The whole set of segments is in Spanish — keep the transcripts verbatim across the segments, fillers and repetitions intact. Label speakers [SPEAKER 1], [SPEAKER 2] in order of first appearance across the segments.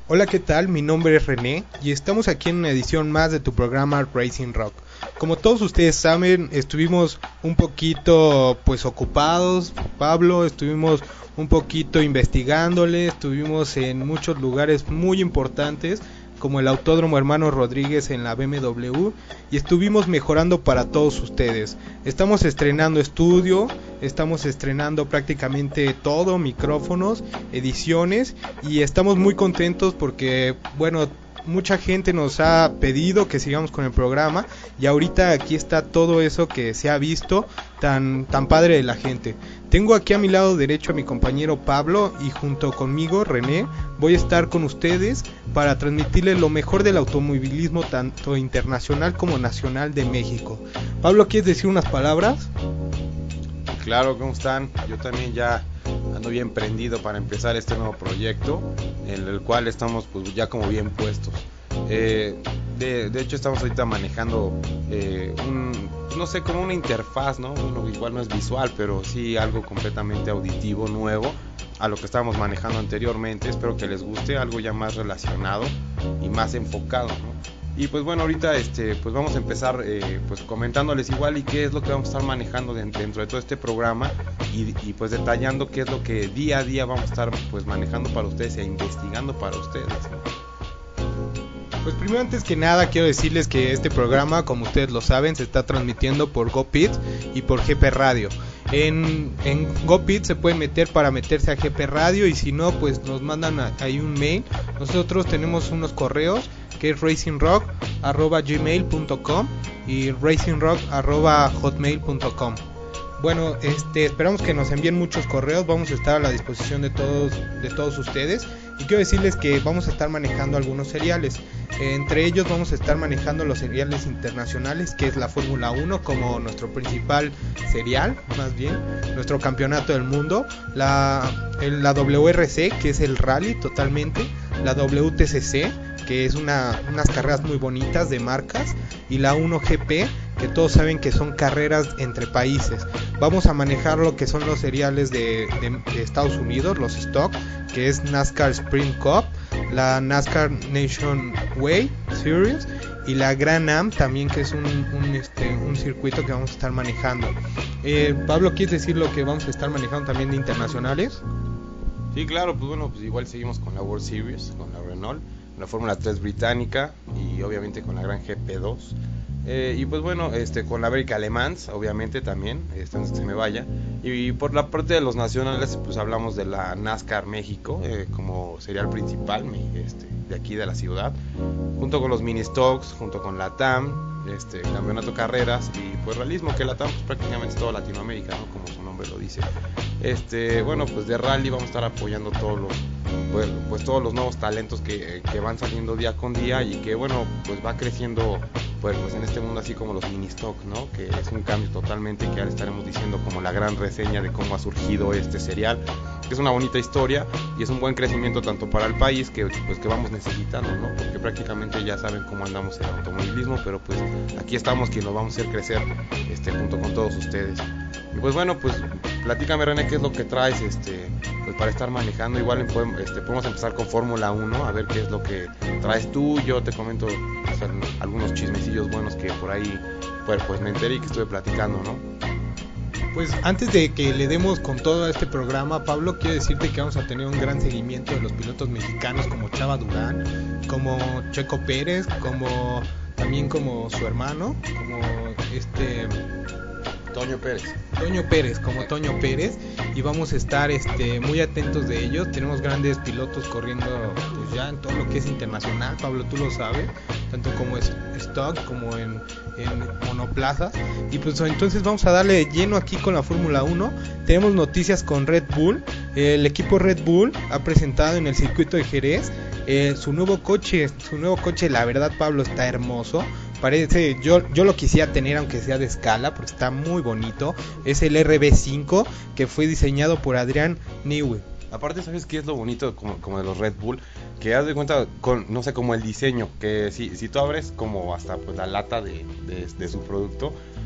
[SPEAKER 1] Hola, ¿qué tal? Mi nombre es René y estamos aquí en una edición más de tu programa Racing Rock. Como todos ustedes saben, estuvimos un poquito pues ocupados, Pablo, estuvimos un poquito investigándole, estuvimos en muchos lugares muy importantes como el Autódromo Hermano Rodríguez en la B M W y estuvimos mejorando para todos ustedes. Estamos estrenando estudio, estamos estrenando prácticamente todo, micrófonos, ediciones y estamos muy contentos porque, bueno, mucha gente nos ha pedido que sigamos con el programa y ahorita aquí está todo eso que se ha visto tan, tan padre de la gente. Tengo aquí a mi lado derecho a mi compañero Pablo y junto conmigo René voy a estar con ustedes para transmitirles lo mejor del automovilismo tanto internacional como nacional de México. Pablo, ¿quieres decir unas palabras?
[SPEAKER 2] Claro, ¿cómo están? Yo también ya ando bien prendido para empezar este nuevo proyecto en el cual estamos pues ya como bien puestos. Eh, de, de hecho estamos ahorita manejando eh, un, no sé, como una interfaz, ¿no? Bueno, igual no es visual, pero sí algo completamente auditivo, nuevo a lo que estábamos manejando anteriormente. Espero que les guste, algo ya más relacionado y más enfocado, ¿no? Y pues bueno, ahorita este, pues vamos a empezar eh, pues comentándoles igual y qué es lo que vamos a estar manejando dentro de todo este programa y, y pues detallando qué es lo que día a día vamos a estar pues manejando para ustedes e investigando para ustedes, ¿no?
[SPEAKER 1] Pues primero, antes que nada, quiero decirles que este programa, como ustedes lo saben, se está transmitiendo por GoPit y por G P Radio. En, en GoPit se pueden meter para meterse a G P Radio y si no, pues nos mandan a, ahí un mail. Nosotros tenemos unos correos que es racingrock arroba gmail punto com y racingrock arroba hotmail punto com. Bueno, este, esperamos que nos envíen muchos correos, vamos a estar a la disposición de todos, de todos ustedes. Y quiero decirles que vamos a estar manejando algunos seriales. Entre ellos vamos a estar manejando los seriales internacionales, que es la Fórmula uno como nuestro principal serial, más bien, nuestro campeonato del mundo. La, el, la W R C, que es el rally totalmente. La W T C C, que es una, unas carreras muy bonitas de marcas. Y la uno G P, que todos saben que son carreras entre países. Vamos a manejar lo que son los seriales de, de, de Estados Unidos, los stock, que es NASCAR Sprint Cup, la NASCAR Nation Way Series y la Grand Am también, que es un, un, este, un circuito que vamos a estar manejando. eh, Pablo, ¿quieres decir lo que vamos a estar manejando también de internacionales?
[SPEAKER 2] Sí, claro, pues bueno, pues igual seguimos con la World Series, con la Renault, la Fórmula tres británica y obviamente con la Gran G P dos. Eh, y pues bueno, este, con la América Le Mans, obviamente también, este, antes que se me vaya. Y, y por la parte de los nacionales, pues hablamos de la NASCAR México, eh, como serial principal este, de aquí de la ciudad, junto con los mini stocks, junto con la T A M, este, campeonato carreras y pues realismo, que la T A M pues, prácticamente es toda Latinoamérica, ¿no? Como su nombre lo dice. Este, bueno, pues de rally vamos a estar apoyando todos los, pues, pues todos los nuevos talentos que, que van saliendo día con día y que bueno, pues va creciendo pues, pues en este mundo, así como los mini stock, ¿no? Que es un cambio totalmente, que ahora estaremos diciendo como la gran reseña de cómo ha surgido este serial, que es una bonita historia y es un buen crecimiento tanto para el país que pues que vamos necesitando, ¿no? Porque prácticamente ya saben cómo andamos en el automovilismo, pero pues aquí estamos quienes nos vamos a hacer crecer este junto con todos ustedes. Y pues bueno, pues platícame, René, qué es lo que traes este pues para estar manejando. Igual podemos, este, podemos empezar con Fórmula uno, a ver qué es lo que traes tú. Yo te comento pues, algunos chismecillos buenos que por ahí pues, pues me enteré y que estuve platicando, ¿no?
[SPEAKER 1] Pues antes de que le demos con todo este programa, Pablo, quiero decirte que vamos a tener un gran seguimiento de los pilotos mexicanos como Chava Durán, como Checo Pérez, como también como su hermano, como este
[SPEAKER 2] Toño Pérez.
[SPEAKER 1] Toño Pérez, como Toño Pérez, y vamos a estar este, muy atentos de ellos. Tenemos grandes pilotos corriendo pues ya en todo lo que es internacional, Pablo, tú lo sabes, tanto como es stock como en, en monoplazas. Y pues entonces vamos a darle lleno aquí con la Fórmula uno. Tenemos noticias con Red Bull. El equipo Red Bull ha presentado en el circuito de Jerez eh, su nuevo coche, su nuevo coche, la verdad, Pablo, está hermoso. Parece, yo, yo lo quisiera tener aunque sea de escala porque está muy bonito. Es el R B cinco que fue diseñado por Adrián Newey.
[SPEAKER 2] Aparte, ¿sabes qué es lo bonito como, como de los Red Bull? Que haz de cuenta, con, no sé, como el diseño, que si, si tú abres como hasta pues la lata de, de, de su producto,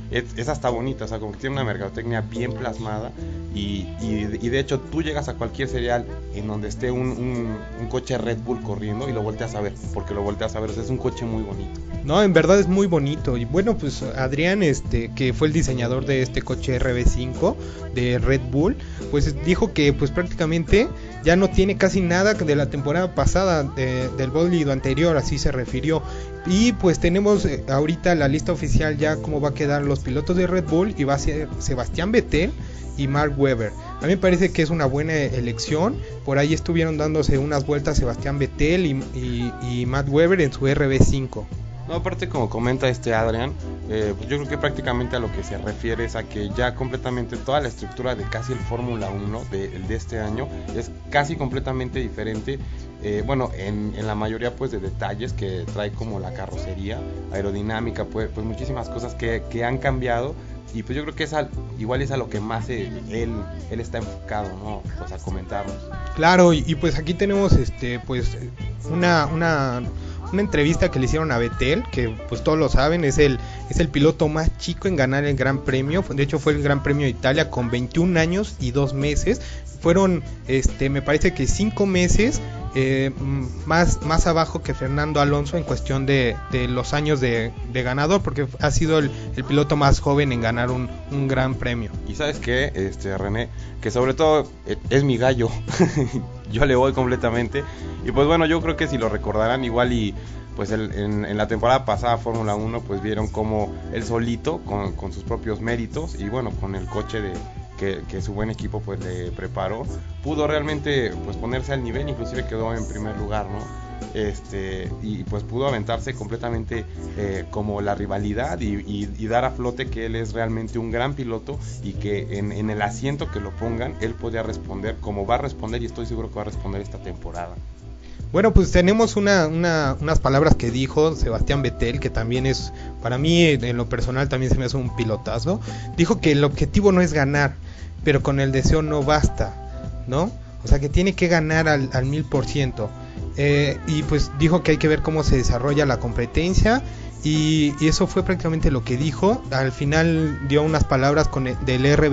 [SPEAKER 2] es, es hasta bonita, o sea, como que tiene una mercadotecnia bien plasmada y, y, y de hecho tú llegas a cualquier serial en donde esté un, un, un coche Red Bull corriendo y lo volteas a ver, porque lo volteas a ver, o sea, es un coche muy bonito.
[SPEAKER 1] No, en verdad es muy bonito. Y bueno, pues Adrián, este, que fue el diseñador de este coche R B cinco de Red Bull, pues dijo que pues prácticamente ya no tiene casi nada de la temporada pasada, de, del bólido anterior, así se refirió. Y pues tenemos eh, ahorita la lista oficial ya cómo va a quedar los pilotos de Red Bull, y va a ser Sebastián Vettel y Mark Webber. A mí me parece que es una buena elección. Por ahí estuvieron dándose unas vueltas Sebastián Vettel y, y, y Matt Webber en su R B cinco.
[SPEAKER 2] No, aparte como comenta este Adrián, eh, pues yo creo que prácticamente a lo que se refiere es a que ya completamente toda la estructura de casi el Fórmula uno de, de este año es casi completamente diferente. Eh, bueno, en, en la mayoría pues de detalles que trae, como la carrocería, aerodinámica, pues, pues muchísimas cosas que, que han cambiado. Y pues yo creo que es al, igual es a lo que más él, él, él está enfocado, ¿no? Pues a comentarnos.
[SPEAKER 1] Claro, y, y pues aquí tenemos este pues una, una, una entrevista que le hicieron a Vettel, que pues todos lo saben, es el, es el piloto más chico en ganar el Gran Premio. De hecho fue el Gran Premio de Italia con veintiún años y dos meses. Fueron, este, me parece que cinco meses eh, más, más abajo que Fernando Alonso en cuestión de, de los años de, de ganador, porque ha sido el, el piloto más joven en ganar un, un Gran Premio.
[SPEAKER 2] Y sabes qué, este, René, que sobre todo eh, es mi gallo, yo le voy completamente. Y pues bueno, yo creo que si lo recordarán igual y pues el, en, en la temporada pasada Fórmula uno pues vieron como él solito con, con sus propios méritos y bueno, con el coche de Que, que su buen equipo pues le preparó, pudo realmente pues ponerse al nivel, inclusive quedó en primer lugar, ¿no? Este, y pues pudo aventarse completamente eh, como la rivalidad y, y, y dar a flote que él es realmente un gran piloto y que en, en el asiento que lo pongan él podía responder como va a responder, y estoy seguro que va a responder esta temporada.
[SPEAKER 1] Bueno, pues tenemos una, una, unas palabras que dijo Sebastián Vettel, que también es, para mí en lo personal también se me hace un pilotazo. Dijo que el objetivo no es ganar, pero con el deseo no basta, ¿no? O sea que tiene que ganar al, al mil por ciento. Eh, y pues dijo que hay que ver cómo se desarrolla la competencia. Y, y eso fue prácticamente lo que dijo. Al final dio unas palabras con el, del R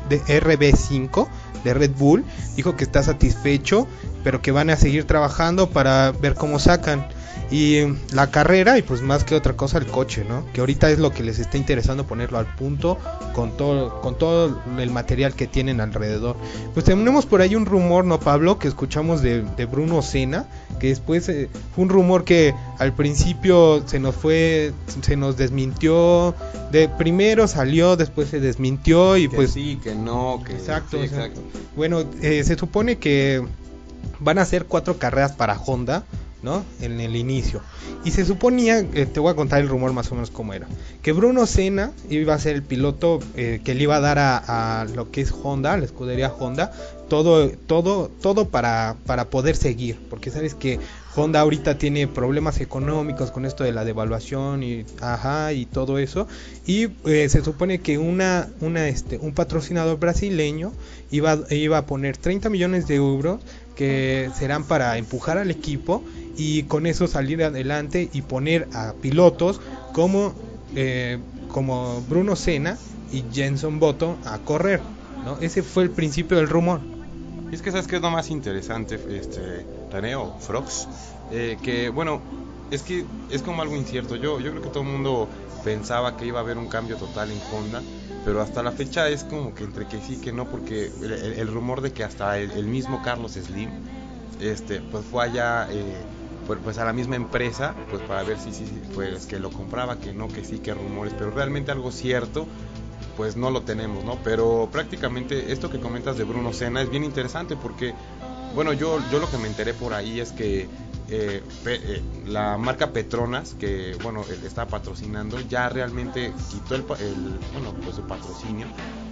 [SPEAKER 1] B cinco de Red Bull. Dijo que está satisfecho, pero que van a seguir trabajando para ver cómo sacan. Y la carrera, y pues más que otra cosa el coche, ¿no? Que ahorita es lo que les está interesando, ponerlo al punto con todo, con todo el material que tienen alrededor. Pues tenemos por ahí un rumor, ¿no, Pablo? Que escuchamos de, de Bruno Senna, que después eh, fue un rumor que al principio se nos fue, se nos desmintió, de primero salió, después se desmintió y
[SPEAKER 2] que
[SPEAKER 1] pues...
[SPEAKER 2] sí, que no, que...
[SPEAKER 1] Exacto,
[SPEAKER 2] sí,
[SPEAKER 1] o sea,
[SPEAKER 2] exacto.
[SPEAKER 1] Bueno, eh, se supone que van a ser cuatro carreras para Honda, ¿no? En el inicio. Y se suponía, eh, te voy a contar el rumor más o menos cómo era, que Bruno Senna iba a ser el piloto eh, que le iba a dar a, a lo que es Honda, a la escudería Honda, todo, todo, todo para, para poder seguir, porque sabes que Honda ahorita tiene problemas económicos con esto de la devaluación y ajá y todo eso, y eh, se supone que una, una este, un patrocinador brasileño iba, iba a poner treinta millones de euros que serán para empujar al equipo y con eso salir adelante y poner a pilotos como eh, como Bruno Senna y Jenson Button a correr, ¿no? Ese fue el principio del rumor.
[SPEAKER 2] Y es que sabes que es lo más interesante, este, René o Frogs, eh, que bueno, es que es como algo incierto. Yo, yo creo que todo el mundo pensaba que iba a haber un cambio total en Honda, pero hasta la fecha es como que entre que sí que no, porque el, el, el rumor de que hasta el, el mismo Carlos Slim, este, pues fue allá, eh, pues, pues a la misma empresa, pues para ver si sí, sí, pues que lo compraba, que no, que sí, que rumores, pero realmente algo cierto pues no lo tenemos, ¿no? Pero prácticamente esto que comentas de Bruno Senna es bien interesante porque, bueno, yo, yo lo que me enteré por ahí es que eh, pe, eh, la marca Petronas, que, bueno, él está patrocinando, ya realmente quitó el, el bueno, pues su patrocinio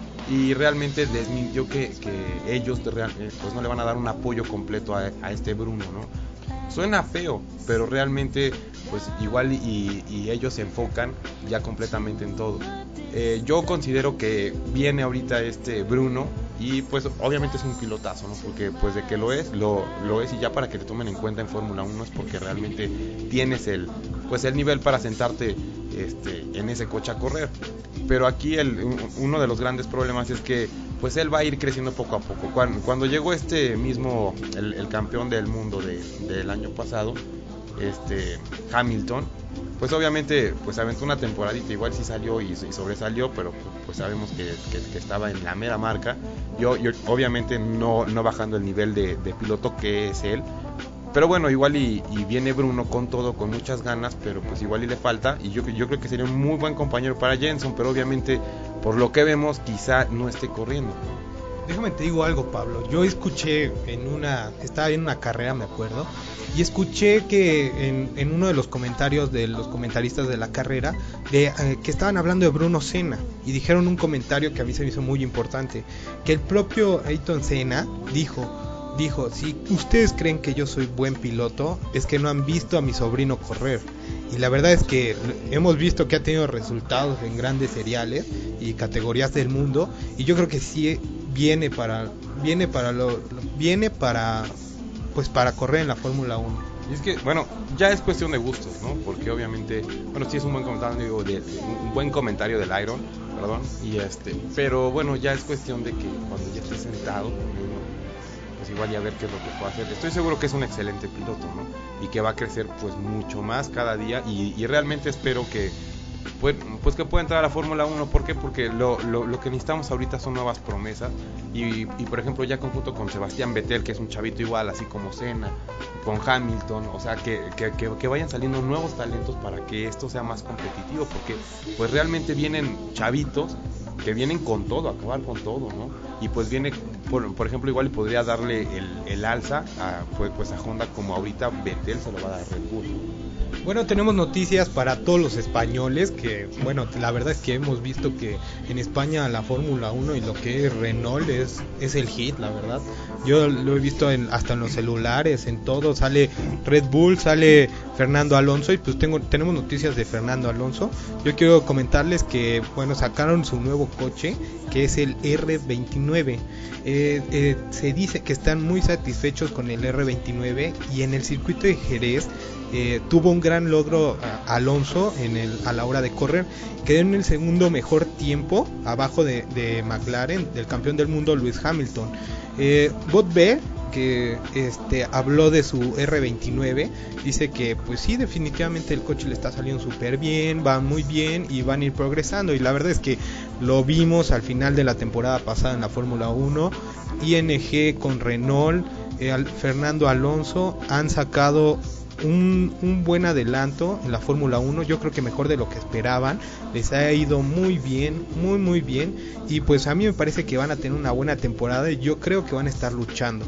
[SPEAKER 2] y realmente desmintió que, que ellos pues no le van a dar un apoyo completo a, a este Bruno, ¿no? Suena feo, pero realmente pues igual y, y ellos se enfocan ya completamente en todo. Eh, yo considero que viene ahorita este Bruno y pues obviamente es un pilotazo, ¿no? Porque pues de que lo es, lo, lo es, y ya para que te tomen en cuenta en Fórmula uno es porque realmente tienes el pues el nivel para sentarte este, en ese coche a correr. Pero aquí el, uno de los grandes problemas es que pues él va a ir creciendo poco a poco. Cuando, cuando llegó este mismo, el, el campeón del mundo de, del año pasado, este Hamilton, pues obviamente pues aventó una temporadita, igual sí salió y, y sobresalió, pero pues sabemos que, que, que estaba en la mera marca. Yo, yo obviamente no, no bajando el nivel de, de piloto que es él, pero bueno, igual y, y viene Bruno con todo, con muchas ganas, pero pues igual y le falta, y yo, yo creo que sería un muy buen compañero para Jenson, pero obviamente por lo que vemos quizá no esté corriendo.
[SPEAKER 1] Déjame te digo algo, Pablo. Yo escuché en una, estaba en una carrera, me acuerdo, y escuché que en, en uno de los comentarios de los comentaristas de la carrera, de eh, que estaban hablando de Bruno Senna, y dijeron un comentario que a mí se me hizo muy importante, que el propio Ayrton Senna dijo, dijo, si ustedes creen que yo soy buen piloto, es que no han visto a mi sobrino correr. Y la verdad es que hemos visto que ha tenido resultados en grandes seriales y categorías del mundo, y yo creo que sí viene para viene para lo, lo viene para pues para correr en la Fórmula uno.
[SPEAKER 2] Y es que, bueno, ya es cuestión de gustos, ¿no? Porque obviamente, bueno, sí es un buen comentario, de, un buen comentario del Iron, perdón, y este, pero bueno, ya es cuestión de que cuando ya esté sentado, pues igual ya ver qué es lo que puede hacer. Estoy seguro que es un excelente piloto, ¿no? Y que va a crecer pues mucho más cada día, y, y realmente espero que Pues, pues que pueda entrar a la Fórmula uno. ¿Por qué? Porque lo, lo, lo que necesitamos ahorita son nuevas promesas, y, y por ejemplo ya conjunto con Sebastián Vettel, que es un chavito igual, así como Senna, con Hamilton, o sea que, que, que, que vayan saliendo nuevos talentos para que esto sea más competitivo, porque pues realmente vienen chavitos que vienen con todo, a acabar con todo, ¿no? Y pues viene, por, por ejemplo, igual podría darle el, el alza a, pues, pues a Honda, como ahorita Vettel se lo va a dar a Red Bull.
[SPEAKER 1] Bueno, tenemos noticias para todos los españoles, que bueno, la verdad es que hemos visto que en España la Fórmula uno y lo que es Renault es, es el hit, la verdad. Yo lo he visto en, hasta en los celulares, en todo, sale Red Bull, sale Fernando Alonso, y pues tengo, tenemos noticias de Fernando Alonso. Yo quiero comentarles que, bueno, sacaron su nuevo coche, que es el erre veintinueve. Eh, eh, se dice que están muy satisfechos con el erre veintinueve, y en el circuito de Jerez eh, tuvo un gran logro a Alonso en el, a la hora de correr. Quedó en el segundo mejor tiempo, abajo de, de McLaren, del campeón del mundo Lewis Hamilton. eh, Bot B, que este, habló de su erre veintinueve, dice que pues sí, definitivamente el coche le está saliendo súper bien, va muy bien y van a ir progresando, y la verdad es que lo vimos al final de la temporada pasada en la Fórmula uno. I N G con Renault, eh, Fernando Alonso han sacado Un, un buen adelanto en la Fórmula uno. Yo creo que mejor de lo que esperaban, les ha ido muy bien, muy muy bien, y pues a mí me parece que van a tener una buena temporada, y yo creo que van a estar luchando.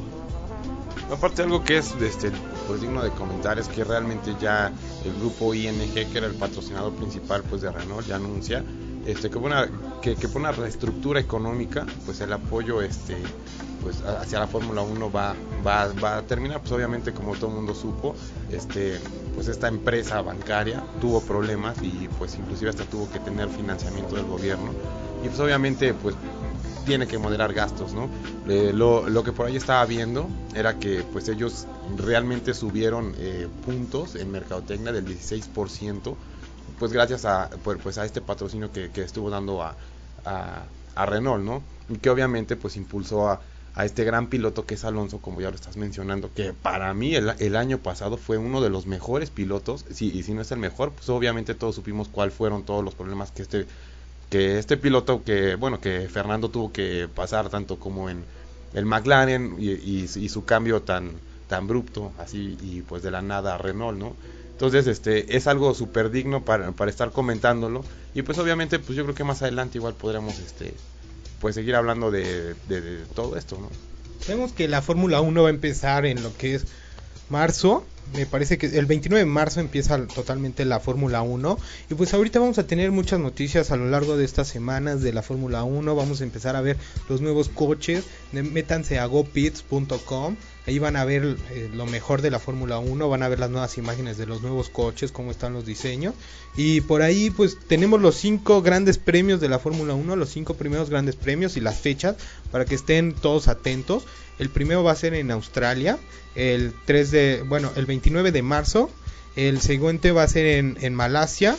[SPEAKER 2] Aparte, algo que es este, pues digno de comentar es que realmente ya el grupo I N G, que era el patrocinador principal pues de Renault, ya anuncia este que por una que, que por una reestructura económica, pues el apoyo este pues hacia la Fórmula uno va va va a terminar. Pues obviamente, como todo el mundo supo, este pues esta empresa bancaria tuvo problemas, y pues inclusive hasta tuvo que tener financiamiento del gobierno, y pues obviamente pues tiene que moderar gastos, ¿no? Eh, lo, lo que por ahí estaba viendo era que pues ellos realmente subieron eh, puntos en mercadotecnia del dieciséis por ciento, pues gracias a pues, pues a este patrocinio que, que estuvo dando a, a, a Renault, ¿no? Y que obviamente pues impulsó a, a este gran piloto que es Alonso, como ya lo estás mencionando, que para mí el, el año pasado fue uno de los mejores pilotos, sí, y si no es el mejor, pues obviamente todos supimos cuáles fueron todos los problemas que este que este piloto, que bueno, que Fernando tuvo que pasar, tanto como en el McLaren, y, y, y su cambio tan tan abrupto, así, y pues de la nada a Renault, ¿no? Entonces este es algo súper digno para, para estar comentándolo, y pues obviamente pues yo creo que más adelante igual podremos este pues seguir hablando de, de, de todo esto, ¿no?
[SPEAKER 1] Vemos que la Fórmula uno va a empezar en lo que es marzo. Me parece que el veintinueve de marzo empieza totalmente la Fórmula uno, y pues ahorita vamos a tener muchas noticias a lo largo de estas semanas de la Fórmula uno. Vamos a empezar a ver los nuevos coches. Métanse a go pits punto com, ahí van a ver eh, lo mejor de la Fórmula uno, van a ver las nuevas imágenes de los nuevos coches, cómo están los diseños, y por ahí pues tenemos los cinco grandes premios de la Fórmula uno, los cinco primeros grandes premios y las fechas para que estén todos atentos. El primero va a ser en Australia, el tres de, bueno, el veintinueve de marzo. El siguiente va a ser en, en Malasia,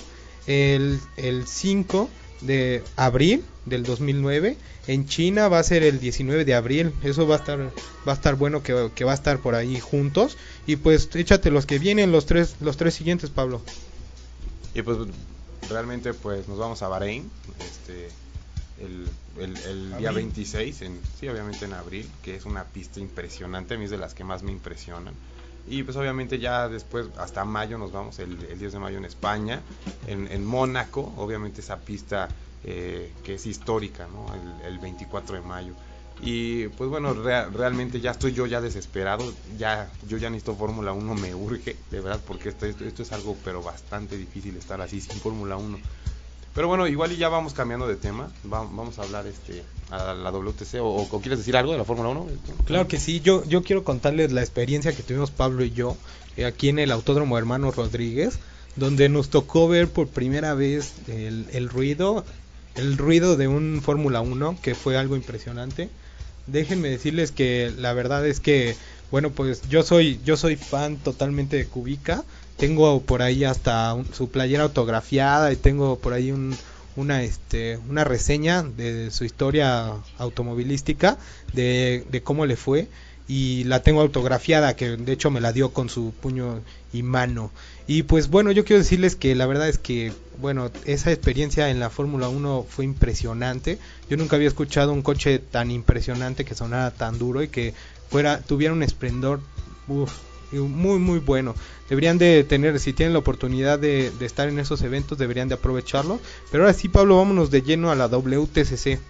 [SPEAKER 1] el, el cinco de abril del dos mil nueve. En China va a ser el diecinueve de abril. Eso va a estar va a estar bueno, que, que va a estar por ahí juntos. Y pues échate los que vienen, los tres los tres siguientes, Pablo.
[SPEAKER 2] Y pues realmente pues nos vamos a Bahrein, este el, el, el día veintiséis, en, sí, obviamente en abril, que es una pista impresionante, a mí es de las que más me impresionan. Y pues obviamente ya después, hasta mayo nos vamos, el, el diez de mayo en España, en, en Mónaco, obviamente esa pista eh, que es histórica, ¿no? El, el veinticuatro de mayo. Y pues bueno, rea, realmente ya estoy yo ya desesperado, ya yo ya necesito Fórmula uno, me urge, de verdad, porque esto, esto, esto es algo pero bastante difícil estar así sin Fórmula uno. Pero bueno, igual y ya vamos cambiando de tema, Va, vamos a hablar este a la W T C, o, o ¿quieres decir algo de la Fórmula uno?
[SPEAKER 1] Claro que sí, yo, yo quiero contarles la experiencia que tuvimos Pablo y yo eh, aquí en el Autódromo Hermano Rodríguez, donde nos tocó ver por primera vez el, el ruido, el ruido de un Fórmula uno, que fue algo impresionante. Déjenme decirles que la verdad es que, bueno, pues yo soy yo soy fan totalmente de Kubica. Tengo por ahí hasta un, su playera autografiada, y tengo por ahí un, una este una reseña de su historia automovilística, de, de cómo le fue, y la tengo autografiada, que de hecho me la dio con su puño y mano. Y pues bueno, yo quiero decirles que la verdad es que, bueno, esa experiencia en la Fórmula uno fue impresionante. Yo nunca había escuchado un coche tan impresionante, que sonara tan duro y que fuera tuviera un esplendor uf, muy muy bueno. Deberían de tener, si tienen la oportunidad de, de estar en esos eventos, deberían de aprovecharlo. Pero ahora sí, Pablo, vámonos de lleno a la W T C C.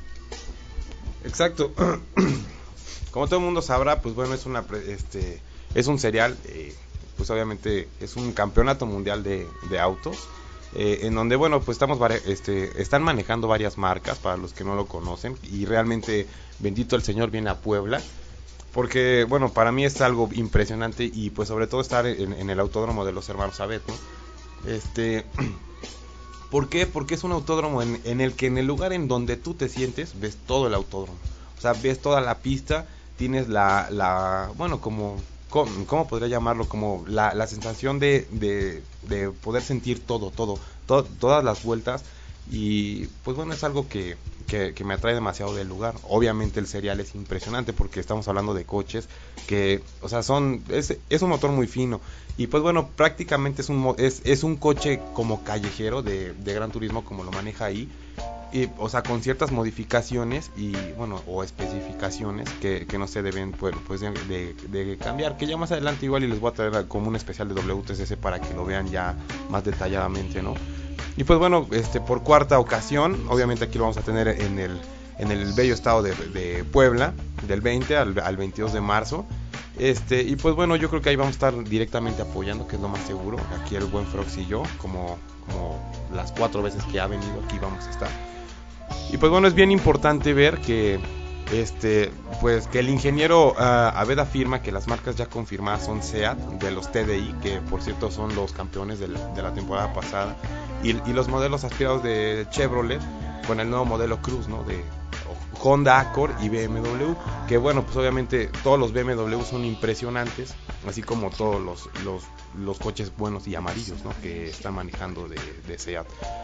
[SPEAKER 2] Exacto. Como todo el mundo sabrá, pues bueno, es una este es un serial, eh, pues obviamente es un campeonato mundial de, de autos, eh, en donde bueno, pues estamos este están manejando varias marcas, para los que no lo conocen, y realmente bendito el Señor viene a Puebla, porque bueno, para mí es algo impresionante, y pues sobre todo estar en, en el autódromo de los hermanos Abet, ¿no? Este ¿por qué? Porque es un autódromo en, en el que en el lugar en donde tú te sientes ves todo el autódromo, o sea, ves toda la pista, tienes la, la bueno, como, ¿cómo, cómo podría llamarlo? Como la, la sensación de, de, de poder sentir todo, todo, to, todas las vueltas, y pues bueno, es algo que, que, que me atrae demasiado del lugar. Obviamente el serial es impresionante, porque estamos hablando de coches que, o sea, son, es, es un motor muy fino, y pues bueno, prácticamente es un, es, es un coche como callejero de, de Gran Turismo, como lo maneja ahí. Y, o sea, con ciertas modificaciones y bueno, o especificaciones que, que no se deben pues, pues de, de, de cambiar, que ya más adelante igual y les voy a traer como un especial de W T C C para que lo vean ya más detalladamente, ¿no? Y pues bueno, este por cuarta ocasión, obviamente aquí lo vamos a tener en el en el bello estado de, de Puebla, del veinte al, al veintidós de marzo. Este, y pues bueno, yo creo que ahí vamos a estar directamente apoyando, que es lo más seguro. Aquí el buen Frox y yo, como, como las cuatro veces que ha venido, aquí vamos a estar. Y pues bueno, es bien importante ver que este pues que el ingeniero uh, Abed afirma que las marcas ya confirmadas son SEAT, de los T D I, que por cierto son los campeones de la, de la temporada pasada, y, y los modelos aspirados de Chevrolet con el nuevo modelo Cruz, ¿no? De Honda Accord y B M W, que bueno, pues obviamente todos los B M W son impresionantes, así como todos los, los, los coches buenos y amarillos, ¿no? Que están manejando de, de SEAT.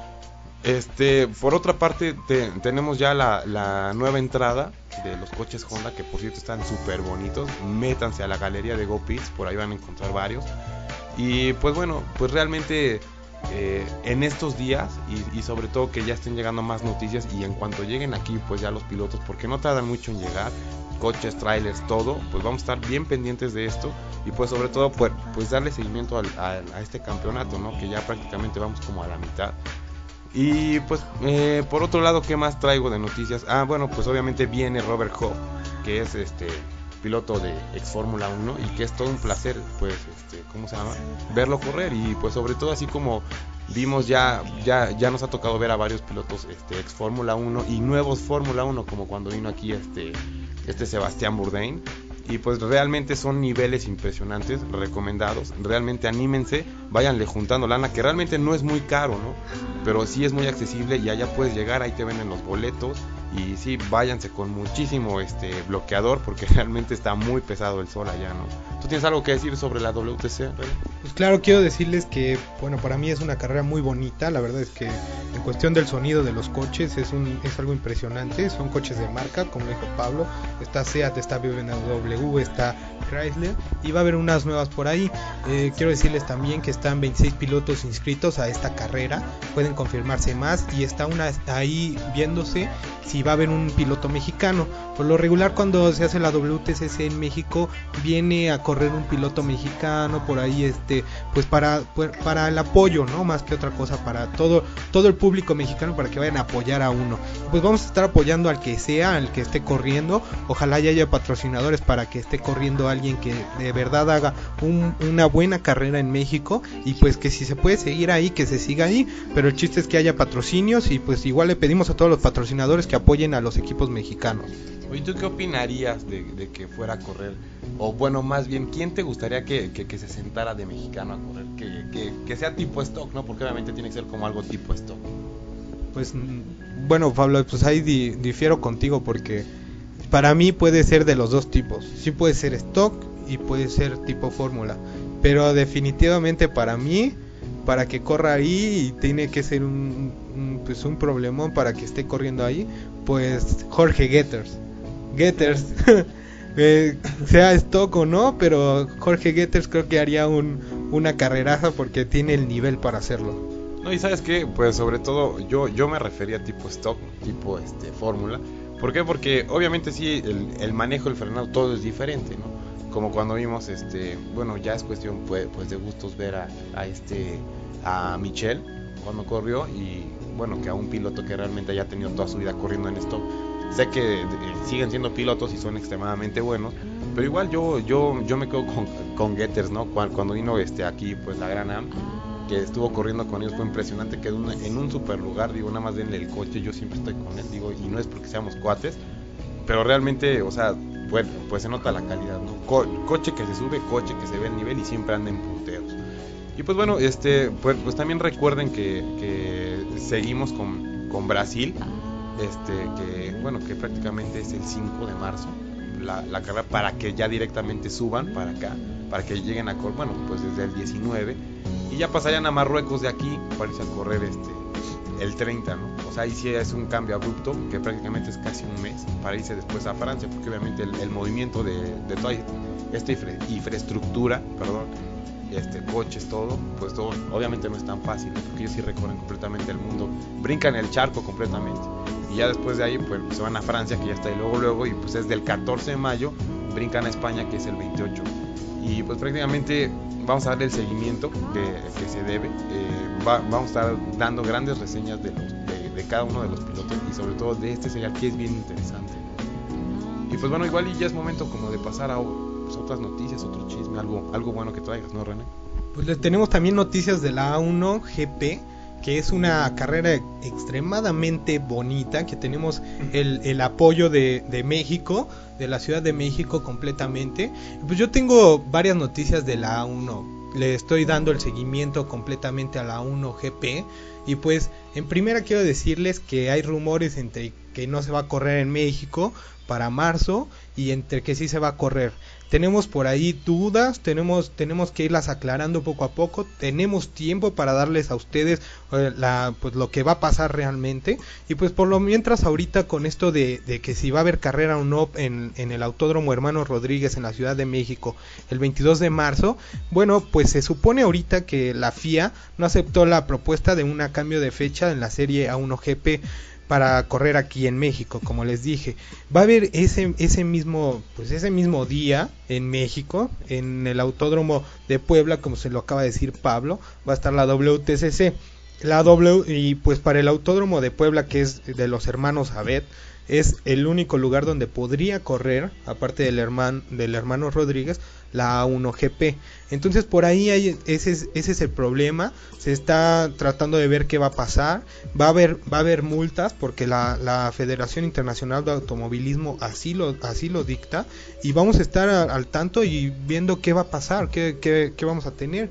[SPEAKER 2] Este, por otra parte, te, tenemos ya la, la nueva entrada de los coches Honda, que por cierto están súper bonitos. Métanse a la galería de GoPits, por ahí van a encontrar varios. Y pues bueno, pues realmente eh, en estos días, y, y sobre todo que ya estén llegando más noticias, y en cuanto lleguen aquí, pues ya los pilotos, porque no tardan mucho en llegar, coches, trailers, todo, pues vamos a estar bien pendientes de esto, y pues sobre todo pues, pues darle seguimiento al, a, a este campeonato, ¿no? Que ya prácticamente vamos como a la mitad. Y pues eh, por otro lado, ¿qué más traigo de noticias? Ah, bueno, pues obviamente viene Robert Hoff, que es este piloto de ex Fórmula uno, y que es todo un placer, pues, este, ¿cómo se llama? Verlo correr, y pues sobre todo así como vimos ya, ya, ya nos ha tocado ver a varios pilotos este, ex Fórmula uno y nuevos Fórmula uno, como cuando vino aquí este, este Sebastián Bourdais. Y pues realmente son niveles impresionantes, recomendados. Realmente anímense, váyanle juntando lana, que realmente no es muy caro, ¿no? Pero sí es muy accesible, y allá puedes llegar, ahí te venden los boletos, y sí, váyanse con muchísimo este bloqueador porque realmente está muy pesado el sol allá, ¿no? ¿Tú tienes algo que decir sobre la W T C, Rey?
[SPEAKER 1] Pues claro, quiero decirles que, bueno, para mí es una carrera muy bonita. La verdad es que en cuestión del sonido de los coches es un es algo impresionante. Son coches de marca, como dijo Pablo. Está SEAT, está B M W, está Chrysler y va a haber unas nuevas por ahí. Eh, quiero decirles también que están veintiséis pilotos inscritos a esta carrera. Pueden confirmarse más y está una ahí viéndose si va a haber un piloto mexicano. Por lo regular, cuando se hace la W T C C en México, viene a correr un piloto mexicano por ahí, este, pues para para el apoyo, no más que otra cosa, para todo todo el público mexicano, para que vayan a apoyar a uno. Pues vamos a estar apoyando al que sea, al que esté corriendo. Ojalá ya haya patrocinadores para que esté corriendo alguien que de verdad haga un, una buena carrera en México, y pues que si se puede seguir ahí, que se siga ahí, pero el chiste es que haya patrocinios, y pues igual le pedimos a todos los patrocinadores que apoyen a los equipos mexicanos.
[SPEAKER 2] Oye, ¿tú qué opinarías de, de que fuera a correr? O bueno, más bien, ¿quién te gustaría que, que, que se sentara de mexicano a correr? Que, que, que sea tipo stock, ¿no? Porque obviamente tiene que ser como algo tipo stock.
[SPEAKER 1] Pues bueno, Pablo, pues ahí di, difiero contigo, porque para mí puede ser de los dos tipos. Sí puede ser stock y puede ser tipo fórmula, pero definitivamente para mí, para que corra ahí, tiene que ser un, un pues un problemón para que esté corriendo ahí, pues Jorge Getters. Getters, eh, sea stock o no, pero Jorge Getters creo que haría un, una carreraza porque tiene el nivel para hacerlo.
[SPEAKER 2] No, y ¿sabes qué? Pues sobre todo yo yo me refería a tipo stock, tipo este fórmula. ¿Por qué? Porque obviamente sí, el, el manejo, el frenado, todo es diferente, ¿no? Como cuando vimos, este, bueno, ya es cuestión pues, pues de gustos ver a, a este, a Michel cuando corrió, y bueno, que a un piloto que realmente haya tenido toda su vida corriendo en stock. Sé que eh, siguen siendo pilotos y son extremadamente buenos, pero igual yo yo yo me quedo con, con Getters, ¿no? Cuando, cuando vino este aquí pues la Gran Am, que estuvo corriendo con ellos, fue impresionante, quedó un, en un super lugar. Digo, nada más denle el coche, yo siempre estoy con él, digo, y no es porque seamos cuates, pero realmente, o sea, pues, pues se nota la calidad, ¿no? Co- coche que se sube, coche que se ve el nivel y siempre anda en punteros. Y pues bueno, este pues, pues también recuerden que, que seguimos con, con Brasil, este que bueno, que prácticamente es el cinco de marzo la, la carrera, para que ya directamente suban para acá, para que lleguen a correr, bueno, pues desde el diecinueve, y ya pasarían a Marruecos de aquí para irse a correr este el treinta, ¿no? O sea, ahí sí es un cambio abrupto, que prácticamente es casi un mes para irse después a Francia, porque obviamente el, el movimiento de, de toda esta infra, infraestructura, perdón, este, coches, todo, pues todo, obviamente no es tan fácil, ¿no? Porque ellos sí recorren completamente el mundo, brincan el charco completamente, y ya después de ahí pues se van a Francia, que ya está ahí luego luego, y pues es del catorce de mayo, brincan a España, que es el veintiocho, y pues prácticamente vamos a darle el seguimiento que, que se debe. eh, va, vamos a estar dando grandes reseñas de, los, de, de cada uno de los pilotos, y sobre todo de este serial, que es bien interesante. Y pues bueno, igual y ya es momento como de pasar a pues, otras noticias, otro chisme, algo, algo bueno que traigas, ¿no, René?
[SPEAKER 1] Pues les tenemos también noticias de la A uno G P, que es una carrera extremadamente bonita, que tenemos el, el apoyo de, de México, de la Ciudad de México completamente. Pues yo tengo varias noticias de la A uno, le estoy dando el seguimiento completamente a la A uno G P, y pues en primera quiero decirles que hay rumores entre que no se va a correr en México para marzo y entre que sí se va a correr. Tenemos por ahí dudas, tenemos tenemos que irlas aclarando poco a poco, tenemos tiempo para darles a ustedes eh, la, pues lo que va a pasar realmente, y pues por lo mientras ahorita con esto de, de que si va a haber carrera o no en, en el Autódromo Hermanos Rodríguez en la Ciudad de México el veintidós de marzo, bueno, pues se supone ahorita que la F I A no aceptó la propuesta de un cambio de fecha en la serie A uno G P para correr aquí en México. Como les dije, va a haber ese ese mismo pues ese mismo día en México, en el Autódromo de Puebla, como se lo acaba de decir Pablo, va a estar la W T C C. La W, y pues para el Autódromo de Puebla, que es de los hermanos Abed, es el único lugar donde podría correr, aparte del hermano del hermano Rodríguez, la A uno G P. Entonces por ahí hay, ese, es, ese es el problema. Se está tratando de ver qué va a pasar. Va a haber, va a haber multas porque la, la Federación Internacional de Automovilismo así lo, así lo dicta. Y vamos a estar a, al tanto y viendo qué va a pasar, qué, qué, qué vamos a tener.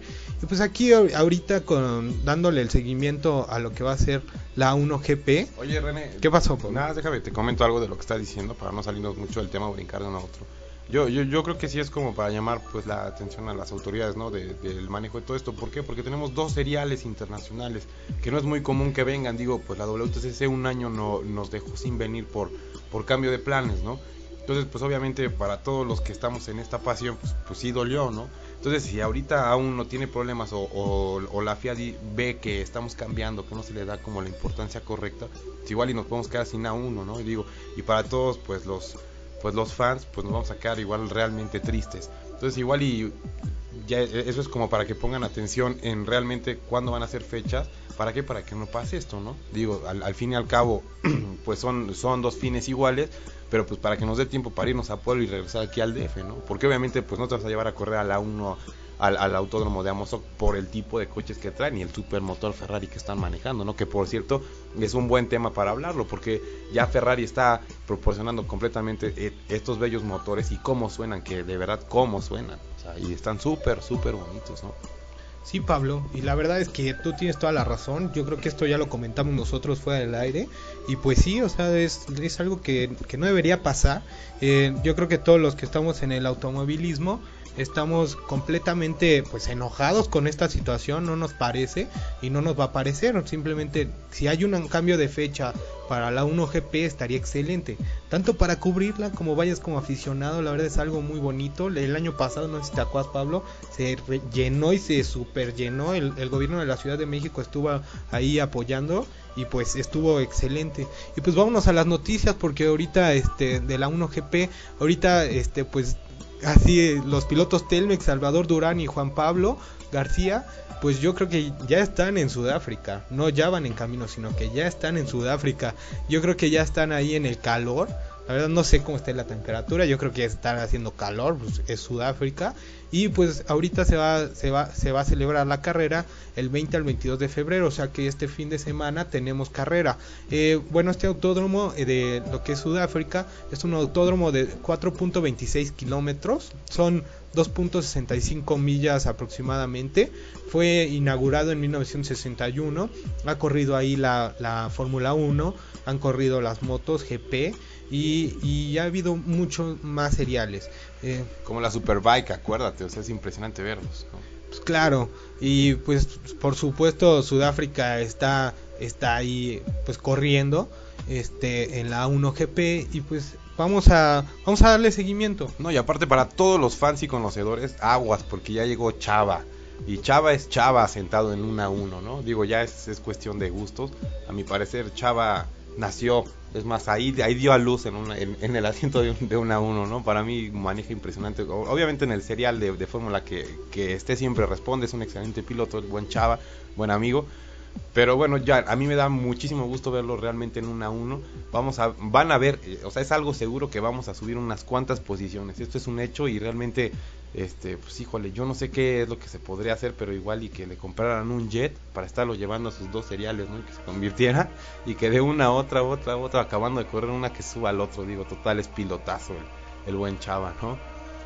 [SPEAKER 1] Y pues aquí ahorita con dándole el seguimiento a lo que va a ser la A uno G P.
[SPEAKER 2] Oye, René,
[SPEAKER 1] ¿qué pasó, Pablo?
[SPEAKER 2] Nada, déjame, te comento algo de lo que estás diciendo para no salirnos mucho del tema o brincar de uno a otro. Yo, yo, yo creo que sí es como para llamar pues la atención a las autoridades, ¿no? De, del manejo de todo esto. ¿Por qué? Porque tenemos dos seriales internacionales que no es muy común que vengan. Digo, pues la W T C C un año no, nos dejó sin venir por, por cambio de planes, ¿no? Entonces, pues obviamente para todos los que estamos en esta pasión, pues, pues sí dolió, ¿no? Entonces, si ahorita aún no tiene problemas o, o, o la F I A ve que estamos cambiando, que no se le da como la importancia correcta, pues igual y nos podemos quedar sin A uno, ¿no? Y digo, y para todos, pues los... pues los fans pues nos vamos a quedar igual realmente tristes. Entonces igual y ya eso es como para que pongan atención en realmente cuándo van a ser fechas. ¿Para qué? Para que no pase esto, ¿no? Digo, al, al fin y al cabo pues son, son dos fines iguales, pero pues para que nos dé tiempo para irnos a Puebla y regresar aquí al D F, ¿no? Porque obviamente pues no te vas a llevar a correr a la uno al, al autódromo de Amozoc por el tipo de coches que traen y el supermotor Ferrari que están manejando, ¿no? Que por cierto es un buen tema para hablarlo, porque ya Ferrari está proporcionando completamente estos bellos motores y cómo suenan, que de verdad cómo suenan, o sea, y están súper, súper bonitos, ¿no?
[SPEAKER 1] Sí, Pablo, y la verdad es que tú tienes toda la razón. Yo creo que esto ya lo comentamos nosotros fuera del aire, y pues sí, o sea, es, es algo que, que no debería pasar. eh, yo creo que todos los que estamos en el automovilismo estamos completamente pues enojados con esta situación, no nos parece y no nos va a parecer. Simplemente si hay un cambio de fecha para la uno G P estaría excelente, tanto para cubrirla como vayas como aficionado. La verdad es algo muy bonito. El año pasado, no sé si te acuerdas, Pablo, se llenó y se super llenó, el, el gobierno de la Ciudad de México estuvo ahí apoyando y pues estuvo excelente. Y pues vámonos a las noticias, porque ahorita este de la uno G P, ahorita este pues así los pilotos Telmex, Salvador Durán y Juan Pablo García, pues yo creo que ya están en Sudáfrica. No ya van en camino, sino que ya están en Sudáfrica. Yo creo que ya están ahí en el calor. La verdad no sé cómo está la temperatura, yo creo que están haciendo calor, pues es Sudáfrica. Y pues ahorita se va, se va, se va a celebrar la carrera el veinte al veintidós de febrero, o sea que este fin de semana tenemos carrera. Eh, bueno, este autódromo de lo que es Sudáfrica es un autódromo de cuatro punto veintiséis kilómetros, son dos punto sesenta y cinco millas aproximadamente. Fue inaugurado en mil novecientos sesenta y uno, ha corrido ahí la, la Fórmula uno, han corrido las motos G P. Y, y ha habido muchos más seriales. Eh,
[SPEAKER 2] Como la Superbike, acuérdate, o sea, es impresionante verlos, ¿no?
[SPEAKER 1] Pues claro, y pues por supuesto Sudáfrica está está ahí pues corriendo este en la uno G P, y pues vamos a vamos a darle seguimiento.
[SPEAKER 2] No, y aparte para todos los fans y conocedores, aguas, porque ya llegó Chava. Y Chava es Chava sentado en una uno, ¿no? Digo, ya es, es cuestión de gustos. A mi parecer Chava nació, es más, ahí, ahí dio a luz en, una, en, en el asiento de, un, de una uno, ¿no? Para mí maneja impresionante. Obviamente en el serial de, de Fórmula que, que esté siempre responde, es un excelente piloto, es buen Chava, buen amigo. Pero bueno, ya a mí me da muchísimo gusto verlo realmente en una uno. Vamos a, van a ver, o sea, es algo seguro que vamos a subir unas cuantas posiciones. Esto es un hecho y realmente, este, pues híjole, yo no sé qué es lo que se podría hacer, pero igual y que le compraran un jet para estarlo llevando a sus dos seriales, ¿no? Y que se convirtiera y que de una a otra, otra, otra, acabando de correr una que suba al otro. Digo, total es pilotazo el, el buen Chava, ¿no?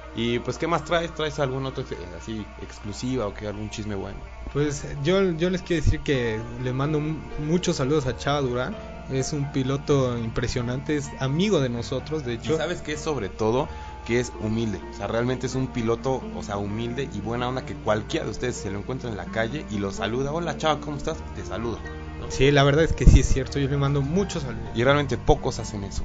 [SPEAKER 2] Y pues, ¿qué más traes? ¿Traes algún otro así exclusiva o que algún chisme bueno?
[SPEAKER 1] Pues yo, yo les quiero decir que le mando muchos saludos a Chava Durán. Es un piloto impresionante, es amigo de nosotros, de hecho.
[SPEAKER 2] Y sabes que es sobre todo que es humilde, o sea, realmente es un piloto, o sea, humilde y buena onda, que cualquiera de ustedes se lo encuentra en la calle y lo saluda. Hola Chava, ¿cómo estás? Te saluda, ¿no?
[SPEAKER 1] Sí, la verdad es que sí es cierto, yo le mando muchos saludos.
[SPEAKER 2] Y realmente pocos hacen eso.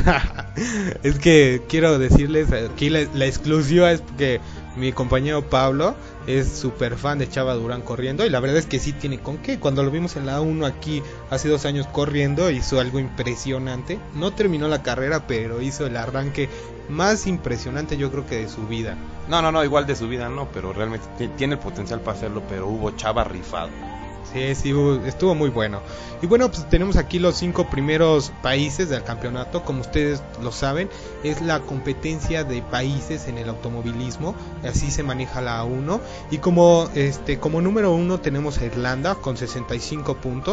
[SPEAKER 1] Es que quiero decirles, aquí la, la exclusiva es que mi compañero Pablo es súper fan de Chava Durán corriendo, y la verdad es que sí tiene con qué. Cuando lo vimos en la uno aquí hace dos años corriendo, hizo algo impresionante. No terminó la carrera, pero hizo el arranque más impresionante yo creo que de su vida.
[SPEAKER 2] No, no, no, igual de su vida no, pero realmente t- tiene el potencial para hacerlo, pero hubo Chava rifado.
[SPEAKER 1] Sí, sí, estuvo muy bueno. Y bueno, pues tenemos aquí los cinco primeros países del campeonato. Como ustedes lo saben, es la competencia de países en el automovilismo. Así se maneja la A uno. Y como este como número uno tenemos a Irlanda con sesenta y cinco puntos.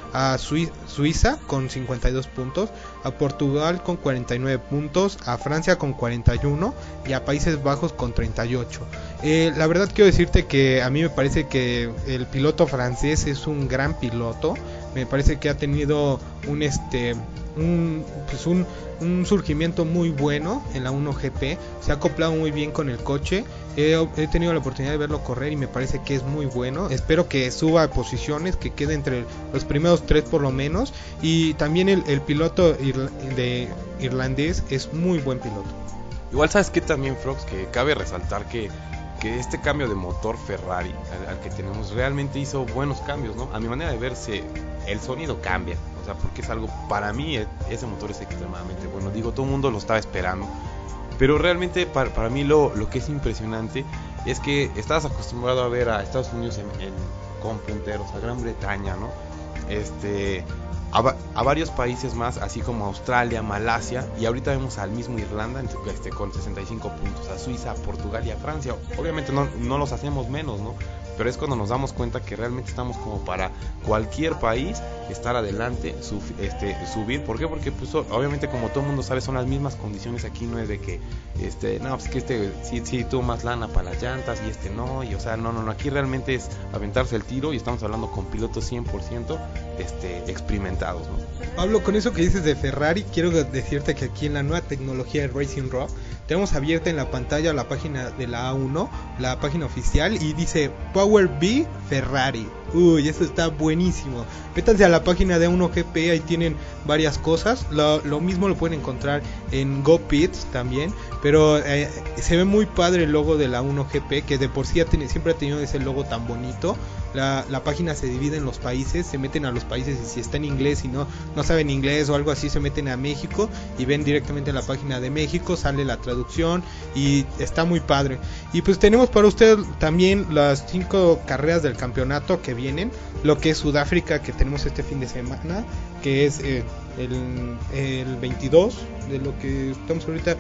[SPEAKER 1] a Sui- Suiza con cincuenta y dos puntos, a Portugal con cuarenta y nueve puntos, a Francia con cuarenta y uno y a Países Bajos con treinta y ocho. Eh, la verdad quiero decirte que a mí me parece que el piloto francés es un gran piloto. Me parece que ha tenido un este un, pues un, un surgimiento muy bueno en la uno G P, se ha acoplado muy bien con el coche. He, he tenido la oportunidad de verlo correr y me parece que es muy bueno. Espero que suba a posiciones, que quede entre los primeros tres por lo menos. Y también el, el piloto irla, de irlandés es muy buen piloto.
[SPEAKER 2] Igual sabes que también, Frogs, que cabe resaltar que que este cambio de motor Ferrari al, al que tenemos realmente hizo buenos cambios, ¿no? A mi manera de verse, el sonido cambia, o sea, porque es algo, para mí ese motor es extremadamente bueno. Digo, todo el mundo lo estaba esperando, pero realmente para, para mí lo, lo que es impresionante es que estabas acostumbrado a ver a Estados Unidos en, en, con punteros, a Gran Bretaña, ¿no? Este... A, a varios países más, así como Australia, Malasia, y ahorita vemos al mismo Irlanda este, con sesenta y cinco puntos, a Suiza, a Portugal y a Francia. Obviamente no, no los hacemos menos, ¿no? Pero es cuando nos damos cuenta que realmente estamos como para cualquier país estar adelante, sub, este, subir. ¿Por qué? Porque pues obviamente, como todo el mundo sabe, son las mismas condiciones. Aquí no es de que este, no, pues que este sí, sí tuvo más lana para las llantas y este no, y o sea, no, no, no, aquí realmente es aventarse el tiro y estamos hablando con pilotos cien por ciento este, experimentados, ¿no?
[SPEAKER 1] Pablo, con eso que dices de Ferrari, quiero decirte que aquí en la nueva tecnología de Racing Rock tenemos abierta en la pantalla la página de la A uno, la página oficial, y dice Power B Ferrari. Uy, eso está buenísimo. Métanse a la página de A uno G P, ahí tienen varias cosas. Lo, lo mismo lo pueden encontrar en GoPits también, pero eh, se ve muy padre el logo de la A uno G P, que de por sí ha tenido, siempre ha tenido ese logo tan bonito. La, la página se divide en los países, se meten a los países y si está en inglés y no, no saben inglés o algo así, se meten a México y ven directamente la página de México, sale la traducción y está muy padre. Y pues tenemos para usted también las cinco carreras del campeonato que vienen, lo que es Sudáfrica, que tenemos este fin de semana, que es eh, el, el veintidós de lo que estamos ahorita,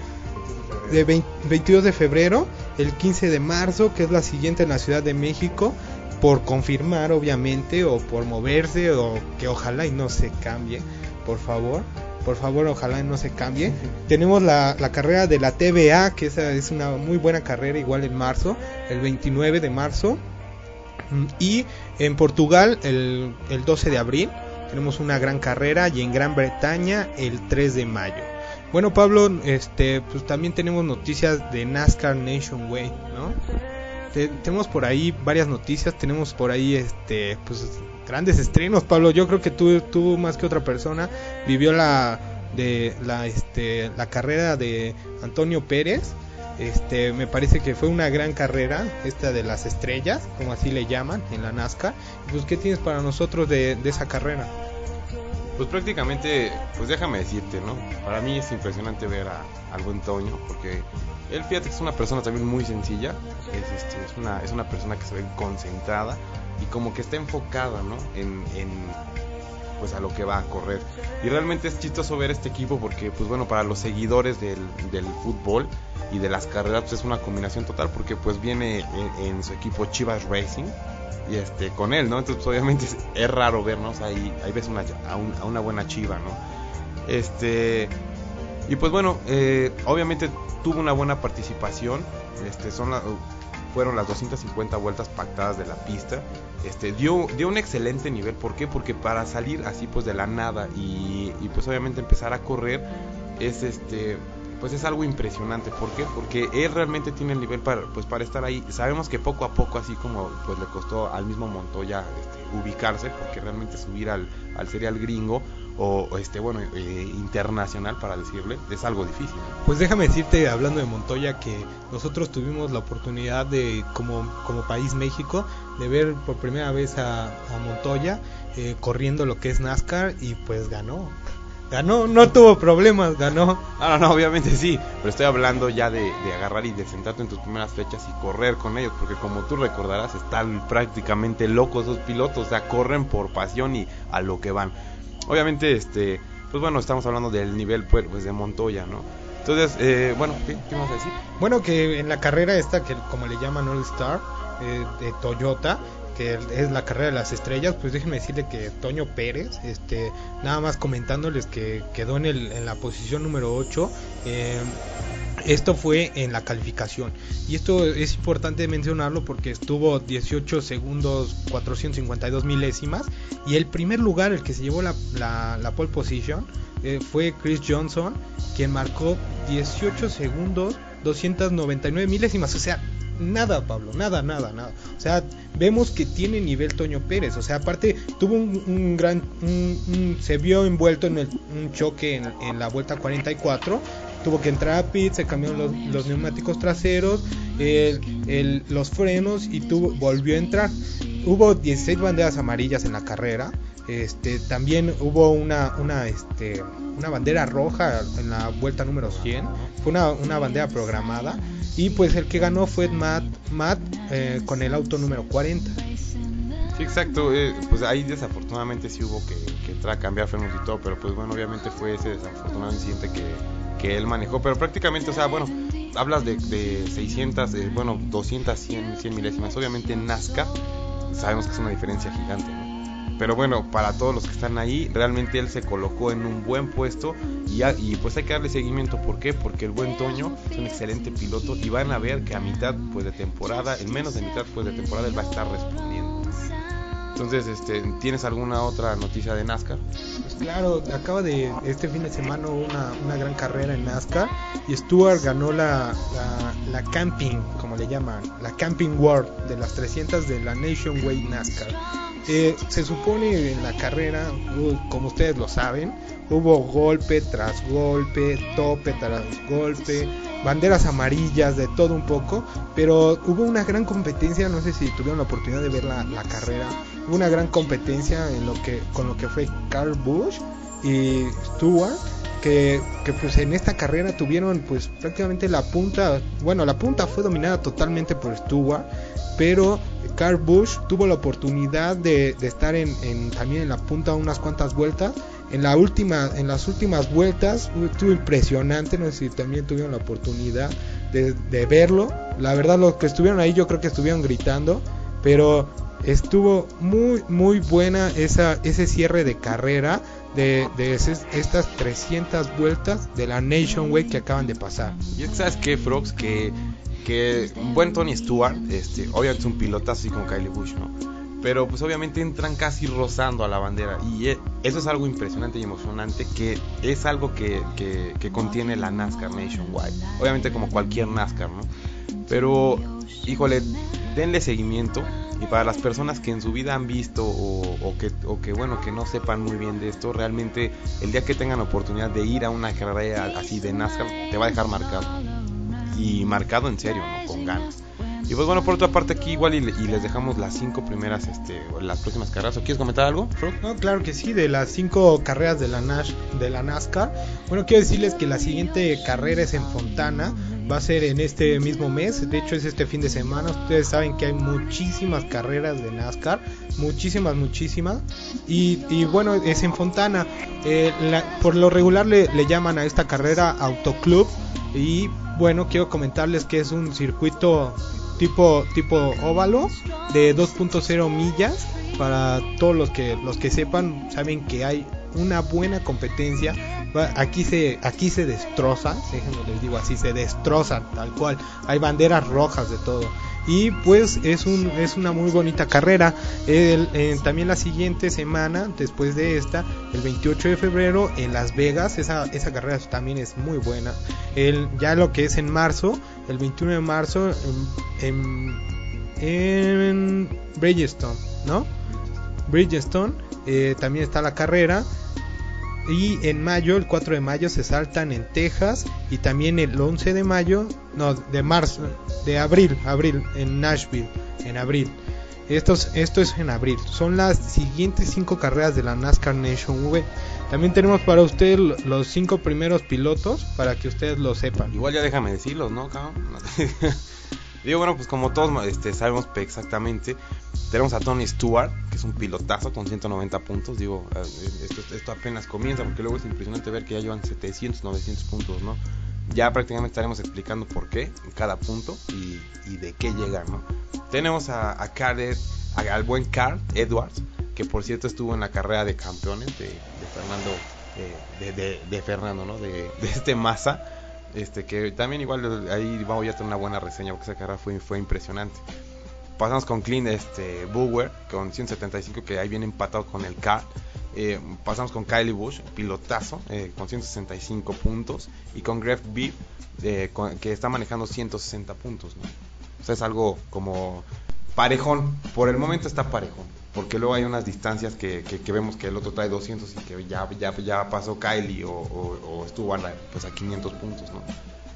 [SPEAKER 1] de veinte, veintidós de febrero, el quince de marzo, que es la siguiente en la Ciudad de México, por confirmar obviamente, o por moverse, o que ojalá y no se cambie, por favor, por favor, ojalá y no se cambie. Tenemos la, la carrera de la T B A, que esa es una muy buena carrera, igual en marzo, el veintinueve de marzo, y en Portugal el, el doce de abril tenemos una gran carrera, y en Gran Bretaña el tres de mayo. Bueno, Pablo, este, pues también tenemos noticias de NASCAR Nationwide, ¿no? Te, tenemos por ahí varias noticias, tenemos por ahí este pues grandes estrenos, Pablo. Yo creo que tú tú más que otra persona vivió la de la este la carrera de Antonio Pérez. Este, me parece que fue una gran carrera esta de las estrellas, como así le llaman en la NASCAR. Pues ¿qué tienes para nosotros de, de esa carrera?
[SPEAKER 2] Pues prácticamente, pues déjame decirte, ¿no? Para mí es impresionante ver a, al buen Toño, porque él, fíjate que es una persona también muy sencilla, es, este, es, una, es una persona que se ve concentrada y como que está enfocada, ¿no? En, en, pues a lo que va a correr. Y realmente es chistoso ver este equipo porque, pues bueno, para los seguidores del, del fútbol y de las carreras, pues es una combinación total, porque pues viene en, en su equipo Chivas Racing y este con él, ¿no? Entonces pues, obviamente es, es raro vernos, ahí, ahí ves una, a, un, a una buena Chiva, ¿no? Este... Y pues bueno, eh, obviamente tuvo una buena participación, este, son la, fueron las doscientas cincuenta vueltas pactadas de la pista, este, dio, dio un excelente nivel. ¿Por qué? Porque para salir así pues de la nada y, y pues obviamente empezar a correr es este... pues es algo impresionante. ¿Por qué? Porque él realmente tiene el nivel para, pues para estar ahí. Sabemos que poco a poco, así como pues le costó al mismo Montoya este, ubicarse, porque realmente subir al, al serial gringo o este bueno eh, internacional, para decirle, es algo difícil.
[SPEAKER 1] Pues déjame decirte, hablando de Montoya, que nosotros tuvimos la oportunidad de, como, como país México, de ver por primera vez a, a Montoya eh, corriendo lo que es NASCAR, y pues ganó. Ganó, no tuvo problemas, ganó.
[SPEAKER 2] No, no, no, obviamente sí, pero estoy hablando ya de, de agarrar y de sentarte en tus primeras fechas y correr con ellos, porque como tú recordarás, están prácticamente locos esos pilotos, o sea, corren por pasión y a lo que van. Obviamente, este, pues bueno, estamos hablando del nivel pues, pues de Montoya, ¿no? Entonces, eh, bueno, ¿qué, ¿qué vamos a decir?
[SPEAKER 1] Bueno, que en la carrera esta, que como le llaman All Star, eh, de Toyota, que es la carrera de las estrellas, pues déjenme decirle que Toño Pérez, este, nada más comentándoles que quedó en, el, en la posición número ocho. Eh, esto fue en la calificación, y esto es importante mencionarlo porque estuvo dieciocho segundos cuatrocientos cincuenta y dos milésimas, y el primer lugar, el que se llevó la, la, la pole position, eh, fue Chris Johnson, quien marcó dieciocho segundos doscientos noventa y nueve milésimas. O sea, nada, Pablo, nada, nada, nada. O sea, vemos que tiene nivel Toño Pérez. O sea, aparte tuvo un, un gran, un, un, se vio envuelto en el, un choque en, en la vuelta cuarenta y cuatro. Tuvo que entrar a pit, se cambiaron los, los neumáticos traseros, el, el, los frenos, y tuvo, volvió a entrar. Hubo dieciséis banderas amarillas en la carrera. Este, también hubo una, una, este, una bandera roja en la vuelta número cien. Fue una, una bandera programada. Y pues el que ganó fue Matt, Matt eh, con el auto número cuarenta.
[SPEAKER 2] Sí, exacto. Eh, pues ahí desafortunadamente sí hubo que, que entrar a cambiar frenos y todo. Pero pues bueno, obviamente fue ese desafortunado incidente que, que él manejó. Pero prácticamente, o sea, bueno, hablas de, de seiscientos, eh, bueno, doscientos, cien, cien milésimas. Obviamente en NASCAR sabemos que es una diferencia gigante, ¿no? Pero bueno, para todos los que están ahí, realmente él se colocó en un buen puesto, y, a, y pues hay que darle seguimiento. ¿Por qué? Porque el buen Toño es un excelente piloto, y van a ver que a mitad pues de temporada, en menos de mitad pues de temporada, él va a estar respondiendo. Entonces, este, ¿tienes alguna otra noticia de NASCAR?
[SPEAKER 1] Pues claro, acaba de, este fin de semana una, una gran carrera en NASCAR, y Stewart ganó la, la, la Camping, como le llaman, la Camping World de las trescientas de la Nationwide NASCAR. Eh, se supone en la carrera, uh, como ustedes lo saben, hubo golpe tras golpe, tope tras golpe, banderas amarillas, de todo un poco, pero hubo una gran competencia. No sé si tuvieron la oportunidad de ver la, la carrera. Hubo una gran competencia en lo que, con lo que fue Kyle Busch y Stewart, que, que pues en esta carrera tuvieron pues prácticamente la punta. Bueno, la punta fue dominada totalmente por Stewart, pero Kyle Busch tuvo la oportunidad de, de estar en, en, también en la punta unas cuantas vueltas. En la última, en las últimas vueltas estuvo impresionante. No sé si también tuvieron la oportunidad de, de verlo. La verdad, los que estuvieron ahí yo creo que estuvieron gritando, pero estuvo muy muy buena esa, ese cierre de carrera de, de esas, estas trescientas vueltas de la Nationwide que acaban de pasar.
[SPEAKER 2] Y sabes qué, Frogs, que que un buen Tony Stewart, este, obviamente es un pilotazo así con Kyle Busch, ¿no? Pero pues obviamente entran casi rozando a la bandera, y eso es algo impresionante y emocionante, que es algo que, que, que contiene la NASCAR Nationwide, obviamente como cualquier NASCAR, ¿no? Pero híjole, denle seguimiento. Y para las personas que en su vida han visto o, o, que, o que bueno, que no sepan muy bien de esto, realmente el día que tengan oportunidad de ir a una carrera así de NASCAR, te va a dejar marcado, y marcado en serio, ¿no? Con ganas. Y pues bueno, por otra parte aquí igual y, y les dejamos las cinco primeras, este, las próximas carreras. ¿O quieres comentar algo, Frog?
[SPEAKER 1] No, claro que sí, de las cinco carreras de la, Nash, de la NASCAR. Bueno, quiero decirles que la siguiente carrera es en Fontana, va a ser en este mismo mes, de hecho es este fin de semana. Ustedes saben que hay muchísimas carreras de NASCAR, muchísimas, muchísimas, y, y bueno, es en Fontana. Eh, la, por lo regular le, le llaman a esta carrera Autoclub, y bueno, quiero comentarles que es un circuito tipo tipo óvalo de dos punto cero millas. Para todos los que los que sepan, saben que hay una buena competencia. Aquí se aquí se destroza, déjenme les digo así, se destroza tal cual. Hay banderas rojas de todo. Y pues es un es una muy bonita carrera. El, eh, también la siguiente semana, después de esta, el veintiocho de febrero en Las Vegas, esa esa carrera también es muy buena. El ya lo que es en marzo, el veintiuno de marzo en, en, en Bridgestone, ¿no? Bridgestone, eh, también está la carrera. Y en mayo, el cuatro de mayo, se saltan en Texas. Y también el once de mayo, no, de marzo, de abril, abril, en Nashville, en abril. Estos, esto es en abril. Son las siguientes cinco carreras de la NASCAR Nationwide. También tenemos para ustedes los cinco primeros pilotos, para que ustedes lo sepan.
[SPEAKER 2] Igual ya déjame decirlos, ¿no, cabrón? Digo, bueno, pues como todos este, sabemos exactamente, tenemos a Tony Stewart, que es un pilotazo con ciento noventa puntos. Digo, esto, esto apenas comienza, porque luego es impresionante ver que ya llevan setecientos, novecientos puntos, ¿no? Ya prácticamente estaremos explicando por qué en cada punto y, y de qué llegan, ¿no? Tenemos a, a Cadet al buen Carl Edwards, que por cierto estuvo en la carrera de campeones de, de Fernando, eh, de, de, de Fernando, ¿no? De, de este Massa, este que también igual ahí vamos a tener una buena reseña porque esa carrera fue, fue impresionante. Pasamos con Clint este, Bauer con ciento setenta y cinco, que ahí viene empatado con el Carl. Eh, pasamos con Kyle Busch, pilotazo, eh, con ciento sesenta y cinco puntos, y con Greg Biff, eh, con, que está manejando ciento sesenta puntos, ¿no? O sea, es algo como parejón. Por el momento está parejón, porque luego hay unas distancias que, que, que vemos que el otro trae doscientos y que ya, ya, ya pasó Kylie o, o, o estuvo a, la, pues a quinientos puntos, ¿no?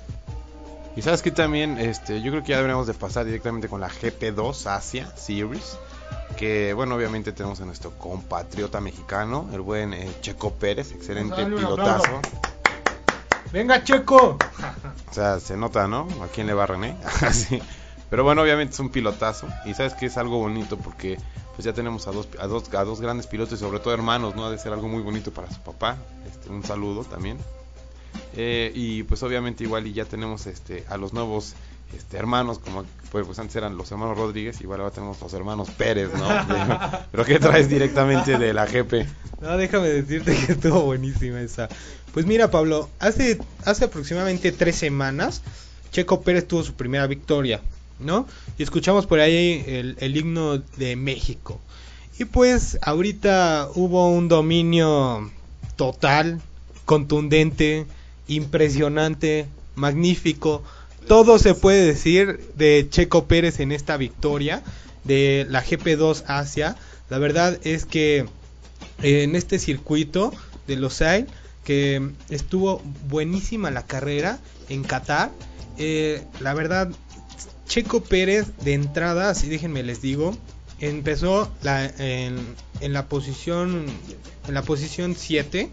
[SPEAKER 2] Y sabes que también, este, yo creo que ya deberíamos de pasar directamente con la G P dos Asia Series, que bueno, obviamente tenemos a nuestro compatriota mexicano, el buen eh, Checo Pérez, excelente pilotazo.
[SPEAKER 1] ¡Venga, Checo!
[SPEAKER 2] O sea, se nota, ¿no? ¿A quién le va René? Así. Pero bueno, obviamente es un pilotazo, y sabes que es algo bonito porque pues ya tenemos a dos, a dos, a dos grandes pilotos, y sobre todo hermanos, ¿no? Ha de ser algo muy bonito para su papá. Este, un saludo también. Eh, y pues obviamente igual y ya tenemos este a los nuevos este, hermanos, como pues, pues antes eran los hermanos Rodríguez, igual ahora tenemos los hermanos Pérez, ¿no? De, pero ¿qué traes directamente de la G P?
[SPEAKER 1] No, déjame decirte que estuvo buenísima esa. Pues mira, Pablo, hace, hace aproximadamente tres semanas Checo Pérez tuvo su primera victoria, ¿no? Y escuchamos por ahí el, el himno de México. Y pues ahorita hubo un dominio total, contundente, impresionante, magnífico. Todo se puede decir de Checo Pérez en esta victoria de la G P dos Asia. La verdad es que en este circuito de Losail, que estuvo buenísima la carrera en Qatar, eh, la verdad Checo Pérez de entrada, así déjenme les digo, empezó la, en, en la posición en la posición siete,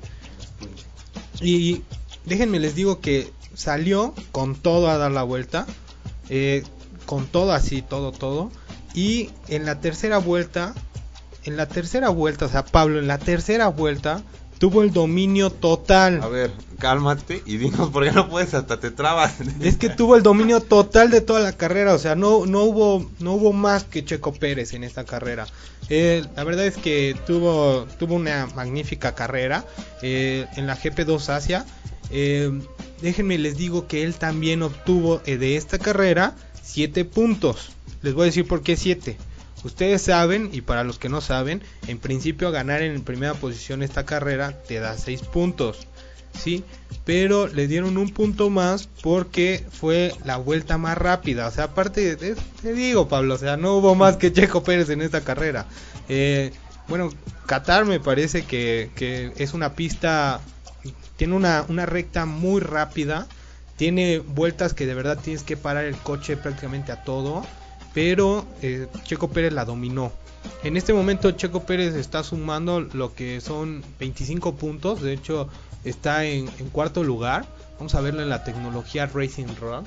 [SPEAKER 1] y déjenme les digo que salió con todo a dar la vuelta, eh, con todo así, todo, todo. Y en la tercera vuelta, en la tercera vuelta, o sea, Pablo, en la tercera vuelta tuvo el dominio total.
[SPEAKER 2] A ver, cálmate y dinos por qué no puedes, hasta te trabas.
[SPEAKER 1] Es que tuvo el dominio total de toda la carrera, o sea, no, no hubo, no hubo más que Checo Pérez en esta carrera. Eh, la verdad es que tuvo, tuvo una magnífica carrera eh, en la G P dos Asia. Eh, déjenme les digo que él también obtuvo eh, de esta carrera siete puntos. Les voy a decir por qué siete. Ustedes saben, y para los que no saben, en principio ganar en primera posición esta carrera te da seis puntos, ¿sí? Pero le dieron un punto más porque fue la vuelta más rápida. O sea, aparte, de, te digo, Pablo, o sea, no hubo más que Checo Pérez en esta carrera. Eh, bueno, Qatar me parece que, que es una pista, tiene una, una recta muy rápida, tiene vueltas que de verdad tienes que parar el coche prácticamente a todo. Pero eh, Checo Pérez la dominó. En este momento Checo Pérez está sumando lo que son veinticinco puntos. De hecho está en, en cuarto lugar. Vamos a verlo en la tecnología Racing Rock.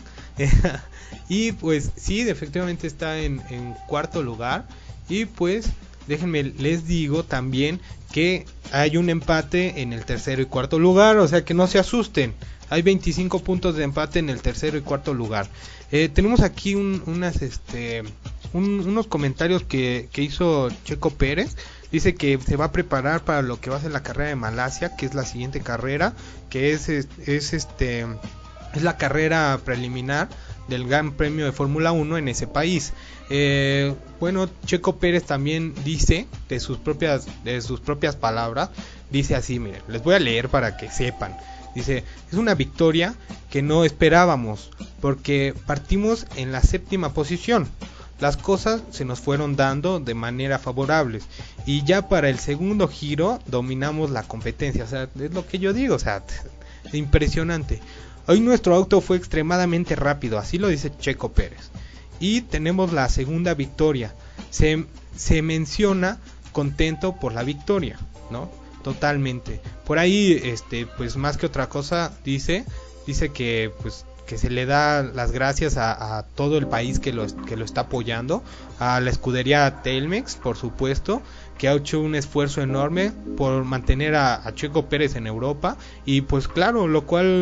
[SPEAKER 1] Y pues sí, efectivamente está en, en cuarto lugar. Y pues déjenme les digo también que hay un empate en el tercero y cuarto lugar. O sea que no se asusten. Hay veinticinco puntos de empate en el tercero y cuarto lugar. Eh, tenemos aquí un, unas, este, un, unos comentarios que, que hizo Checo Pérez. Dice que se va a preparar para lo que va a ser la carrera de Malasia, que es la siguiente carrera, que es, es, es este es la carrera preliminar del Gran Premio de Fórmula uno en ese país. Eh, bueno, Checo Pérez también dice de sus propias de sus propias palabras, dice así, miren, les voy a leer para que sepan. Dice, es una victoria que no esperábamos, porque partimos en la séptima posición. Las cosas se nos fueron dando de manera favorables, y ya para el segundo giro dominamos la competencia. O sea, es lo que yo digo, o sea, impresionante. Hoy nuestro auto fue extremadamente rápido, así lo dice Checo Pérez. Y tenemos la segunda victoria. Se, se menciona contento por la victoria, ¿no? Totalmente. Por ahí, este, pues más que otra cosa, dice, dice que, pues, que se le da las gracias a, a todo el país que lo, que lo está apoyando, a la escudería Telmex, por supuesto, que ha hecho un esfuerzo enorme por mantener a, a Checo Pérez en Europa, y pues claro, lo cual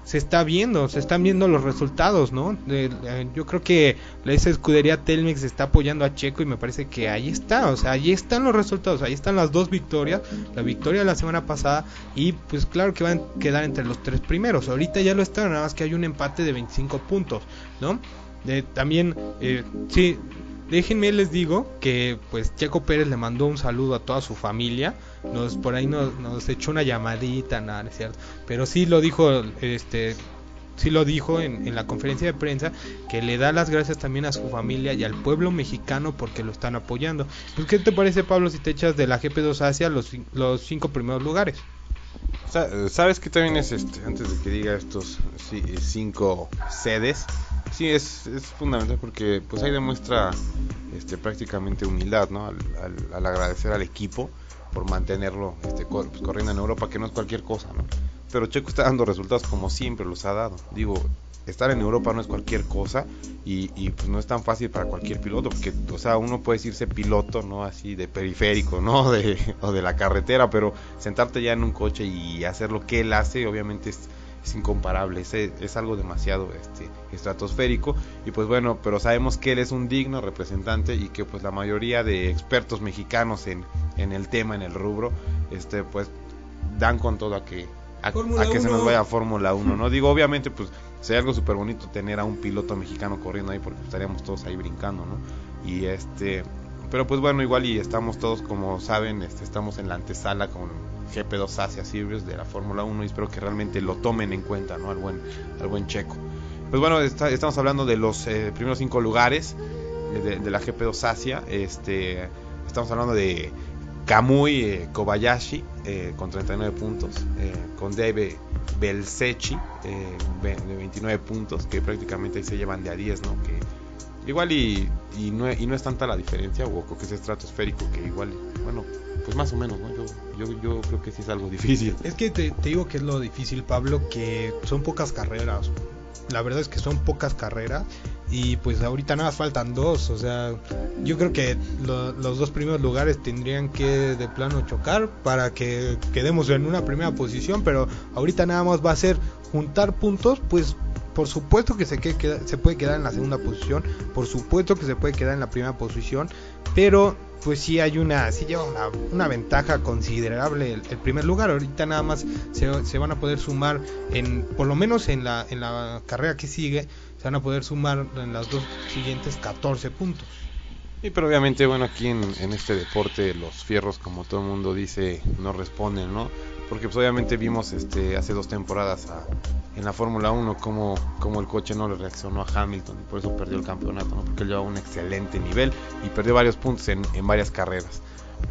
[SPEAKER 1] se está viendo, se están viendo los resultados, ¿no? De, de, yo creo que esa escudería Telmex está apoyando a Checo y me parece que ahí está, o sea, ahí están los resultados, ahí están las dos victorias, la victoria de la semana pasada y pues claro que van a quedar entre los tres primeros, ahorita ya lo están, nada más que hay un empate de veinticinco puntos, ¿no? De, también, eh, sí, déjenme les digo que pues Checo Pérez le mandó un saludo a toda su familia, nos por ahí nos, nos echó una llamadita, nada, ¿no es cierto? Pero sí lo dijo, este, sí lo dijo en, en la conferencia de prensa, que le da las gracias también a su familia y al pueblo mexicano porque lo están apoyando. Pues, ¿qué te parece, Pablo, si te echas de la G P dos Asia los, los cinco primeros lugares?
[SPEAKER 2] ¿Sabes qué también es, este, antes de que diga estos sí, cinco sedes? Sí, es, es fundamental porque pues ahí demuestra este, prácticamente humildad, ¿no? Al, al, al agradecer al equipo por mantenerlo este, cor, pues, corriendo en Europa, que no es cualquier cosa, ¿no? Pero Checo está dando resultados como siempre los ha dado. Digo, estar en Europa no es cualquier cosa y, y pues no es tan fácil para cualquier piloto, porque, o sea, uno puede decirse piloto, ¿no? Así de periférico, ¿no? De, o de la carretera, pero sentarte ya en un coche y hacer lo que él hace, obviamente es, es incomparable, es, es algo demasiado este, estratosférico y pues bueno, pero sabemos que él es un digno representante y que pues la mayoría de expertos mexicanos en, en el tema, en el rubro, este pues dan con todo a que a, a que se nos vaya a Fórmula uno, ¿no? Digo, obviamente pues sería algo súper bonito tener a un piloto mexicano corriendo ahí porque estaríamos todos ahí brincando, ¿no? Y este, pero pues bueno, igual y estamos todos, como saben, este, estamos en la antesala con G P dos Asia Series de la Fórmula uno y espero que realmente lo tomen en cuenta, ¿no? Al buen, al buen Checo. Pues bueno, está, estamos hablando de los eh, primeros cinco lugares de, de la G P dos Asia. Este, estamos hablando de Kamui eh, Kobayashi eh, con treinta y nueve puntos, eh, con Dave Belsechi eh, de veintinueve puntos, que prácticamente ahí se llevan de a diez, ¿no? Que igual y, y, no, y no es tanta la diferencia, o que es estratosférico, que igual, bueno, pues más o menos, ¿no? Yo, yo, yo creo que sí es algo difícil.
[SPEAKER 1] Es que te, te digo que es lo difícil, Pablo, que son pocas carreras. La verdad es que son pocas carreras y pues ahorita nada más faltan dos, o sea, yo creo que lo, los dos primeros lugares tendrían que de plano chocar para que quedemos en una primera posición, pero ahorita nada más va a ser juntar puntos, pues por supuesto que se, quede, se puede quedar en la segunda posición, por supuesto que se puede quedar en la primera posición, pero pues sí hay una, sí lleva una, una ventaja considerable el, el primer lugar. Ahorita nada más se, se van a poder sumar en, por lo menos en la, en la carrera que sigue, se van a poder sumar en las dos siguientes catorce puntos.
[SPEAKER 2] Sí, pero obviamente, bueno, aquí en, en este deporte los fierros, como todo el mundo dice, no responden, ¿no? Porque pues obviamente vimos este hace dos temporadas a, en la Fórmula uno como, como el coche no le reaccionó a Hamilton y por eso perdió el campeonato, ¿no? Porque él llevaba un excelente nivel y perdió varios puntos en, en varias carreras.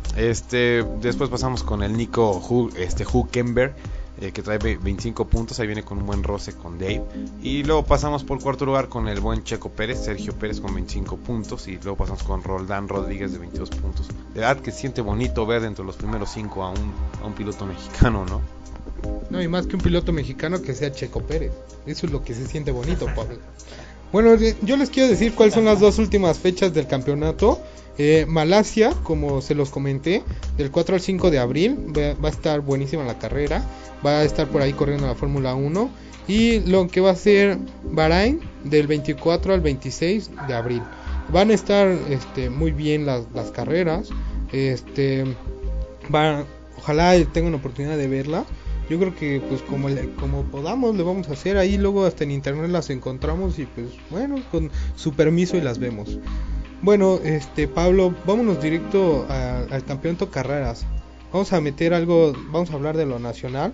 [SPEAKER 2] Este, después pasamos con el Nico Hü, este, Hülkenberg, eh, que trae veinticinco puntos, ahí viene con un buen roce con Dave. Y luego pasamos por cuarto lugar con el buen Checo Pérez, Sergio Pérez con veinticinco puntos. Y luego pasamos con Roldán Rodríguez de veintidós puntos. De verdad que siente bonito ver dentro de los primeros cinco a un, a un piloto mexicano, ¿no?
[SPEAKER 1] No, y más que un piloto mexicano que sea Checo Pérez. Eso es lo que se siente bonito, Pablo. Bueno, yo les quiero decir cuáles son las dos últimas fechas del campeonato. Eh, Malasia, como se los comenté, del cuatro al cinco de abril va, va a estar buenísima la carrera, va a estar por ahí corriendo la Fórmula uno, y lo que va a ser Bahrein del veinticuatro al veintiséis de abril. Van a estar este, muy bien las, las carreras, este, va, ojalá tengan la oportunidad de verla. Yo creo que pues como le, como podamos le vamos a hacer ahí, luego hasta en internet las encontramos y pues bueno, con su permiso y las vemos. Bueno, este Pablo, vámonos directo a, al campeonato carreras. Vamos a meter algo, vamos a hablar de lo nacional.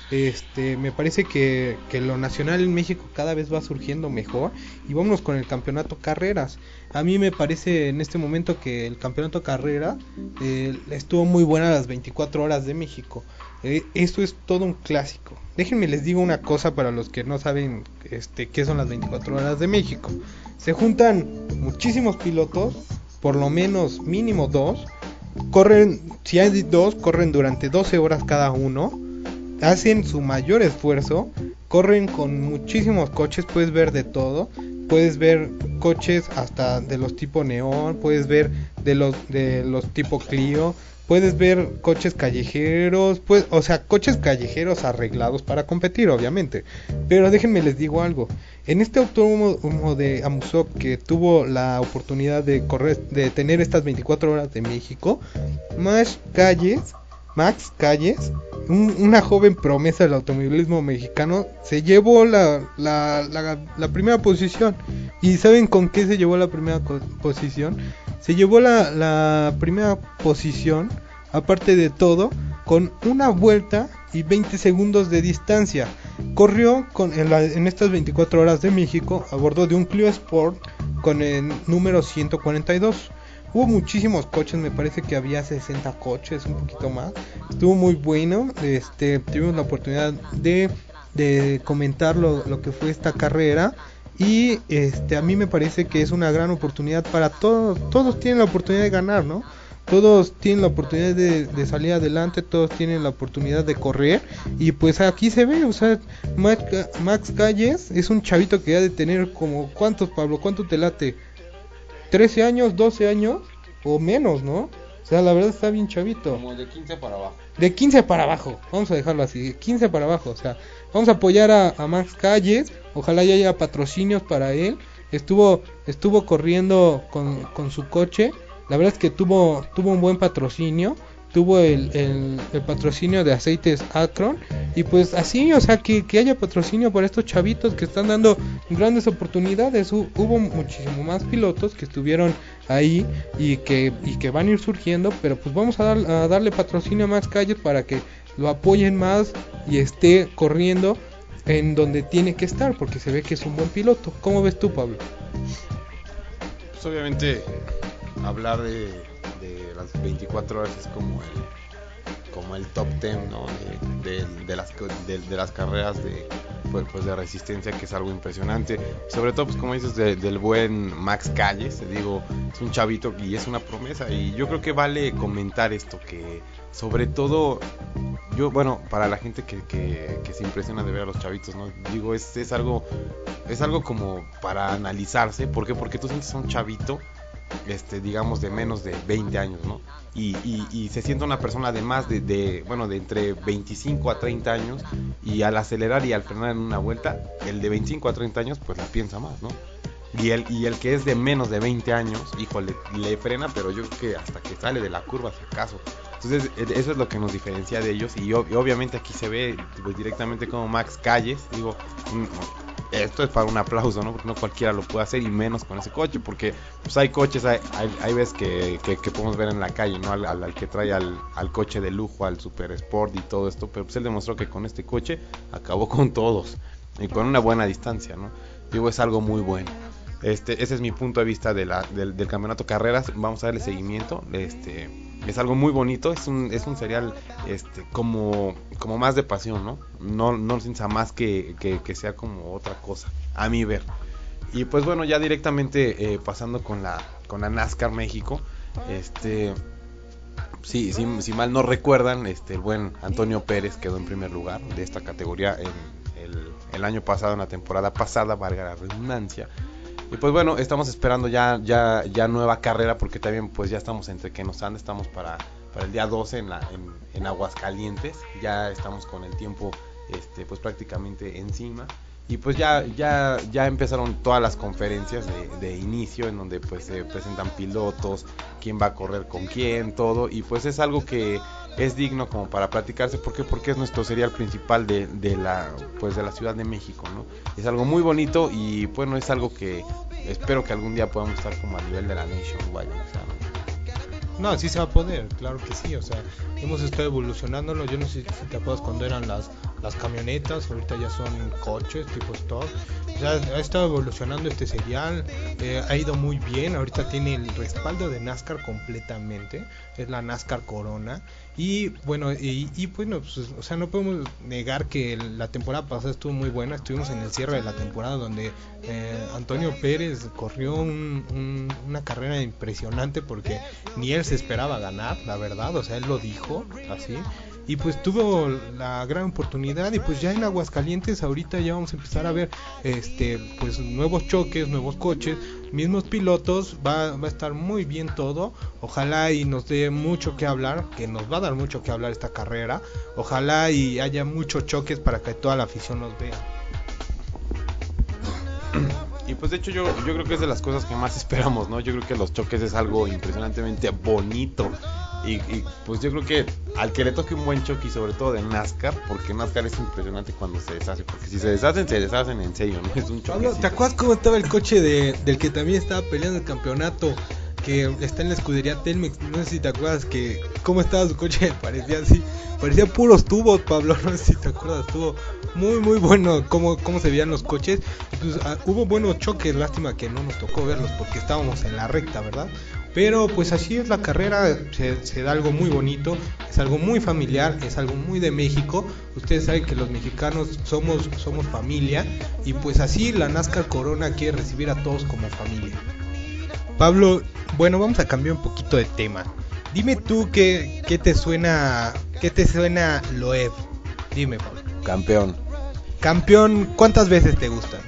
[SPEAKER 1] Este, me parece que, que lo nacional en México cada vez va surgiendo mejor y vámonos con el campeonato carreras. A mí me parece en este momento que el campeonato carrera eh, estuvo muy buena las veinticuatro horas de México. Eh, esto es todo un clásico. Déjenme les digo una cosa para los que no saben este, qué son las veinticuatro horas de México. Se juntan muchísimos pilotos, por lo menos mínimo dos. Corren, si hay dos, corren durante doce horas cada uno. Hacen su mayor esfuerzo, corren con muchísimos coches, puedes ver de todo. puedes ver coches hasta de los tipo neón, puedes ver de los de los tipo Clio, puedes ver coches callejeros, pues, o sea, coches callejeros arreglados para competir, obviamente. Pero déjenme les digo algo. En este autódromo de Amusok, que tuvo la oportunidad de correr, de tener estas veinticuatro horas de México, Max Calles, Max Calles, un, una joven promesa del automovilismo mexicano, se llevó la, la, la, la primera posición. ¿Y saben con qué se llevó la primera posición? Se llevó la, la primera posición, aparte de todo, con una vuelta y veinte segundos de distancia. Corrió con, en, la, en estas veinticuatro horas de México a bordo de un Clio Sport con el número ciento cuarenta y dos. Hubo muchísimos coches, me parece que había sesenta coches, un poquito más. Estuvo muy bueno. Este, tuvimos la oportunidad de, de comentar lo, lo que fue esta carrera. Y este, a mí me parece que es una gran oportunidad para todos. Todos tienen la oportunidad de ganar, ¿no? Todos tienen la oportunidad de, de salir adelante, todos tienen la oportunidad de correr. Y pues aquí se ve, o sea, Max, Max Calles es un chavito que ha de tener como, ¿cuántos, Pablo? ¿Cuánto te late? ¿trece años, doce años? O menos, ¿no? O sea, la verdad está bien chavito.
[SPEAKER 2] Como de quince para abajo.
[SPEAKER 1] De quince para abajo, vamos a dejarlo así, de quince para abajo. O sea, vamos a apoyar a, a Max Calles. Ojalá ya haya patrocinios para él. Estuvo estuvo corriendo con, con su coche. La verdad es que tuvo tuvo un buen patrocinio. Tuvo el, el, el patrocinio de aceites Akron. Y pues así, o sea, que, que haya patrocinio para estos chavitos que están dando grandes oportunidades. Hubo muchísimo más pilotos que estuvieron ahí y que, y que van a ir surgiendo. Pero pues vamos a, dar, a darle patrocinio a Max Calles para que lo apoyen más y esté corriendo en donde tiene que estar, porque se ve que es un buen piloto. ¿Cómo ves tú, Pablo?
[SPEAKER 2] Pues obviamente hablar de, de las veinticuatro horas es como el como el top diez, ¿no? de, de, de, las, de, de las carreras de, pues, pues de resistencia, que es algo impresionante, sobre todo pues como dices de, del buen Max Calles. Te digo, es un chavito y es una promesa, y yo creo que vale comentar esto, que sobre todo yo, bueno, para la gente que, que, que se impresiona de ver a los chavitos, ¿no? Digo, es, es algo es algo como para analizarse. ¿Por qué? Porque tú sientes a un chavito, este, digamos, de menos de veinte años, ¿no? Y, y, y se siente una persona de más de, de, bueno, de entre veinticinco a treinta años, y al acelerar y al frenar en una vuelta, el de veinticinco a treinta años, pues la piensa más, ¿no? Y el, y el que es de menos de veinte años, híjole, le frena, pero yo creo que hasta que sale de la curva, si acaso. Entonces, eso es lo que nos diferencia de ellos, y, y obviamente aquí se ve pues, directamente como Max Calles. Digo, esto es para un aplauso, ¿no? Porque no cualquiera lo puede hacer, y menos con ese coche, porque pues hay coches, hay, hay, hay veces que, que, que podemos ver en la calle, ¿no? Al, al, al que trae al, al coche de lujo, al Super Sport y todo esto, pero pues él demostró que con este coche acabó con todos, y con una buena distancia, ¿no? Digo, es algo muy bueno. Este, ese es mi punto de vista de la, del, del campeonato carreras. Vamos a darle seguimiento. Este, es algo muy bonito. Es un, es un serial, este, como, como más de pasión, ¿no? No, no sin más que, que, que sea como otra cosa, a mi ver. Y pues bueno, ya directamente eh, pasando con la, con la NASCAR México. Este, sí, sí, si mal no recuerdan, este, el buen Antonio Pérez quedó en primer lugar de esta categoría en el, el año pasado, en la temporada pasada, valga la redundancia. Y pues bueno, estamos esperando ya ya ya nueva carrera, porque también pues ya estamos entre que nos anda, estamos para, para el día doce en, la, en, en Aguascalientes. Ya estamos con el tiempo este pues prácticamente encima. Y pues ya ya ya empezaron todas las conferencias de, de inicio, en donde pues se presentan pilotos, quién va a correr con quién, todo. Y pues es algo que es digno como para platicarse. ¿Por qué? Porque es nuestro serial principal de, de la pues de la Ciudad de México, ¿no? Es algo muy bonito, y bueno, es algo que espero que algún día podamos estar como a nivel de la Nationwide, o sea,
[SPEAKER 1] no, sí se va a poder, claro que sí. O sea, hemos estado evolucionándolo. Yo no sé si te acuerdas cuando eran las, las camionetas, ahorita ya son coches tipo stock. O sea, ha estado evolucionando este serial, eh, ha ido muy bien. Ahorita tiene el respaldo de NASCAR completamente, es la NASCAR Corona. Y bueno, y, y bueno, pues, o sea, no podemos negar que la temporada pasada estuvo muy buena. Estuvimos en el cierre de la temporada, donde eh, Antonio Pérez corrió un, un, una carrera impresionante, porque ni él se esperaba ganar, la verdad. O sea, él lo dijo así. y pues tuvo la gran oportunidad, y pues ya en Aguascalientes ahorita ya vamos a empezar a ver este pues nuevos choques, nuevos coches, mismos pilotos, va, va a estar muy bien todo. Ojalá y nos dé mucho que hablar, que nos va a dar mucho que hablar esta carrera. Ojalá y haya muchos choques para que toda la afición los vea.
[SPEAKER 2] Y pues de hecho yo, yo creo que es de las cosas que más esperamos, ¿no? Yo creo que los choques es algo impresionantemente bonito. Y, y pues yo creo que al que le toque un buen choque, y sobre todo de NASCAR, porque NASCAR es impresionante cuando se deshace, porque si se deshacen, se deshacen en serio, ¿no? Es un choque.
[SPEAKER 1] ¿Te acuerdas cómo estaba el coche de, del que también estaba peleando el campeonato? Que está en la escudería Telmex, no sé si te acuerdas que cómo estaba su coche, parecía así, parecía puros tubos, Pablo, no sé si te acuerdas, estuvo muy muy bueno cómo, cómo se veían los coches. Pues, uh, hubo buenos choques, lástima que no nos tocó verlos porque estábamos en la recta, ¿verdad? Pero pues así es la carrera, se, se da algo muy bonito, es algo muy familiar, es algo muy de México. Ustedes saben que los mexicanos somos, somos familia, y pues así la NASCAR Corona quiere recibir a todos como familia. Pablo, bueno, vamos a cambiar un poquito de tema. Dime tú qué, qué te suena, qué te suena Loeb. Dime, Pablo.
[SPEAKER 2] Campeón.
[SPEAKER 1] Campeón, ¿cuántas veces te gustan?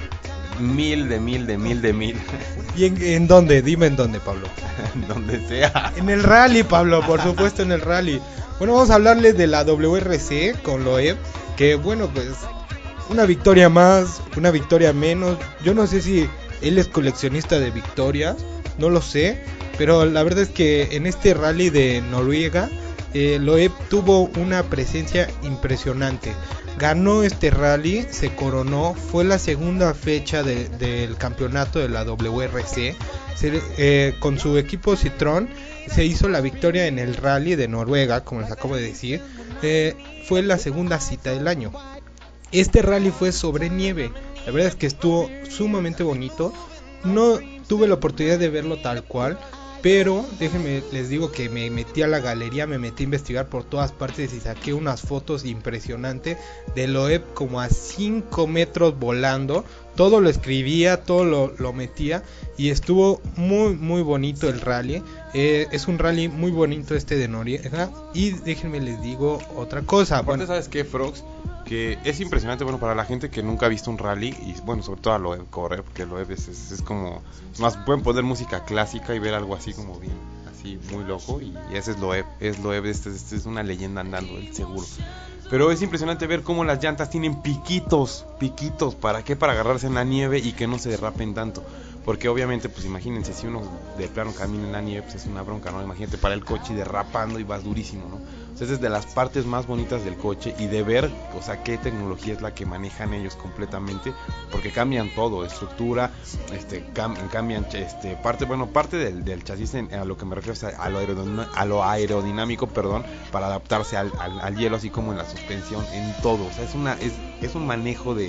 [SPEAKER 2] Mil de mil de mil de mil.
[SPEAKER 1] ¿Y en, en dónde? Dime en dónde, Pablo.
[SPEAKER 2] En donde sea.
[SPEAKER 1] En el rally, Pablo, por supuesto en el rally. Bueno, vamos a hablarles de la W R C con Loeb, que bueno, pues una victoria más, una victoria menos. Yo no sé si él es coleccionista de victorias, no lo sé, pero la verdad es que en este rally de Noruega, eh, Loeb tuvo una presencia impresionante. Ganó este rally, se coronó, fue la segunda fecha de, del campeonato de la W R C. Se, eh, con su equipo Citroën se hizo la victoria en el rally de Noruega, como les acabo de decir. Eh, fue la segunda cita del año. Este rally fue sobre nieve. La verdad es que estuvo sumamente bonito. No tuve la oportunidad de verlo tal cual, pero déjenme les digo que me metí a la galería, me metí a investigar por todas partes y saqué unas fotos impresionantes de Loeb como a cinco metros volando. Todo lo escribía, todo lo, lo metía, y estuvo muy muy bonito el rally. Eh, es un rally muy bonito este de Noruega. Y déjenme les digo otra cosa.
[SPEAKER 2] Aparte, bueno, ¿sabes qué, Frogs? Que es impresionante, bueno, para la gente que nunca ha visto un rally, y bueno, sobre todo a Loeb correr, porque Loeb es, es, es como, es más, pueden poner música clásica y ver algo así como bien, así muy loco, y, y ese es Loeb, es Loeb, este, este es una leyenda andando, él seguro. Pero es impresionante ver cómo las llantas tienen piquitos, piquitos, ¿para qué? Para agarrarse en la nieve y que no se derrapen tanto. Porque obviamente, pues imagínense, si uno de plano camina en la nieve, pues es una bronca, ¿no? Imagínate para el coche derrapando y vas durísimo, ¿no? Entonces es de las partes más bonitas del coche, y de ver, o sea, qué tecnología es la que manejan ellos completamente, porque cambian todo, estructura, este, cam, cambian, este, parte, bueno, parte del, del chasis, en, a lo que me refiero es a, a, lo, aerodin, a lo aerodinámico, perdón, para adaptarse al, al, al hielo, así como en la suspensión, en todo, o sea, es una, es, es un manejo de,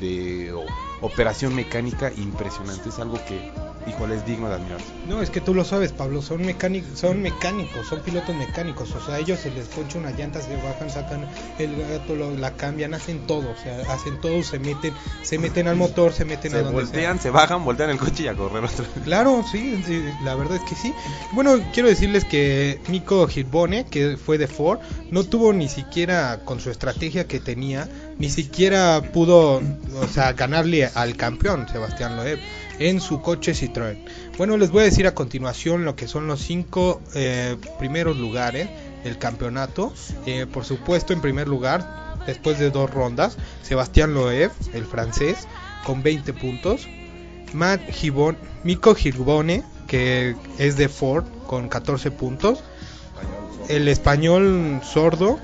[SPEAKER 2] de o, operación mecánica impresionante, es algo que, híjole, es digno de admirarse.
[SPEAKER 1] No, es que tú lo sabes, Pablo, son mecánicos, son mecánicos, son pilotos mecánicos, o sea, a ellos se les poncha una llanta, se bajan, sacan el gato, lo, la cambian, hacen todo, o sea, hacen todo, se meten, se meten al motor, se meten
[SPEAKER 2] se
[SPEAKER 1] a donde
[SPEAKER 2] voltean,
[SPEAKER 1] sea.
[SPEAKER 2] se bajan, voltean el coche y a correr otra vez.
[SPEAKER 1] Claro, sí, sí, la verdad es que sí. Bueno, quiero decirles que Mikko Hirvonen, que fue de Ford, no tuvo ni siquiera, con su estrategia que tenía, ni siquiera pudo, o sea, ganarle al campeón Sebastián Loeb en su coche Citroën. Bueno, les voy a decir a continuación lo que son los cinco eh, primeros lugares del campeonato. Eh, por supuesto, en primer lugar, después de dos rondas, Sebastián Loeb, el francés, con veinte puntos. Matt Hibon, Mikko Hirvonen, que es de Ford, con catorce puntos. El español sordo,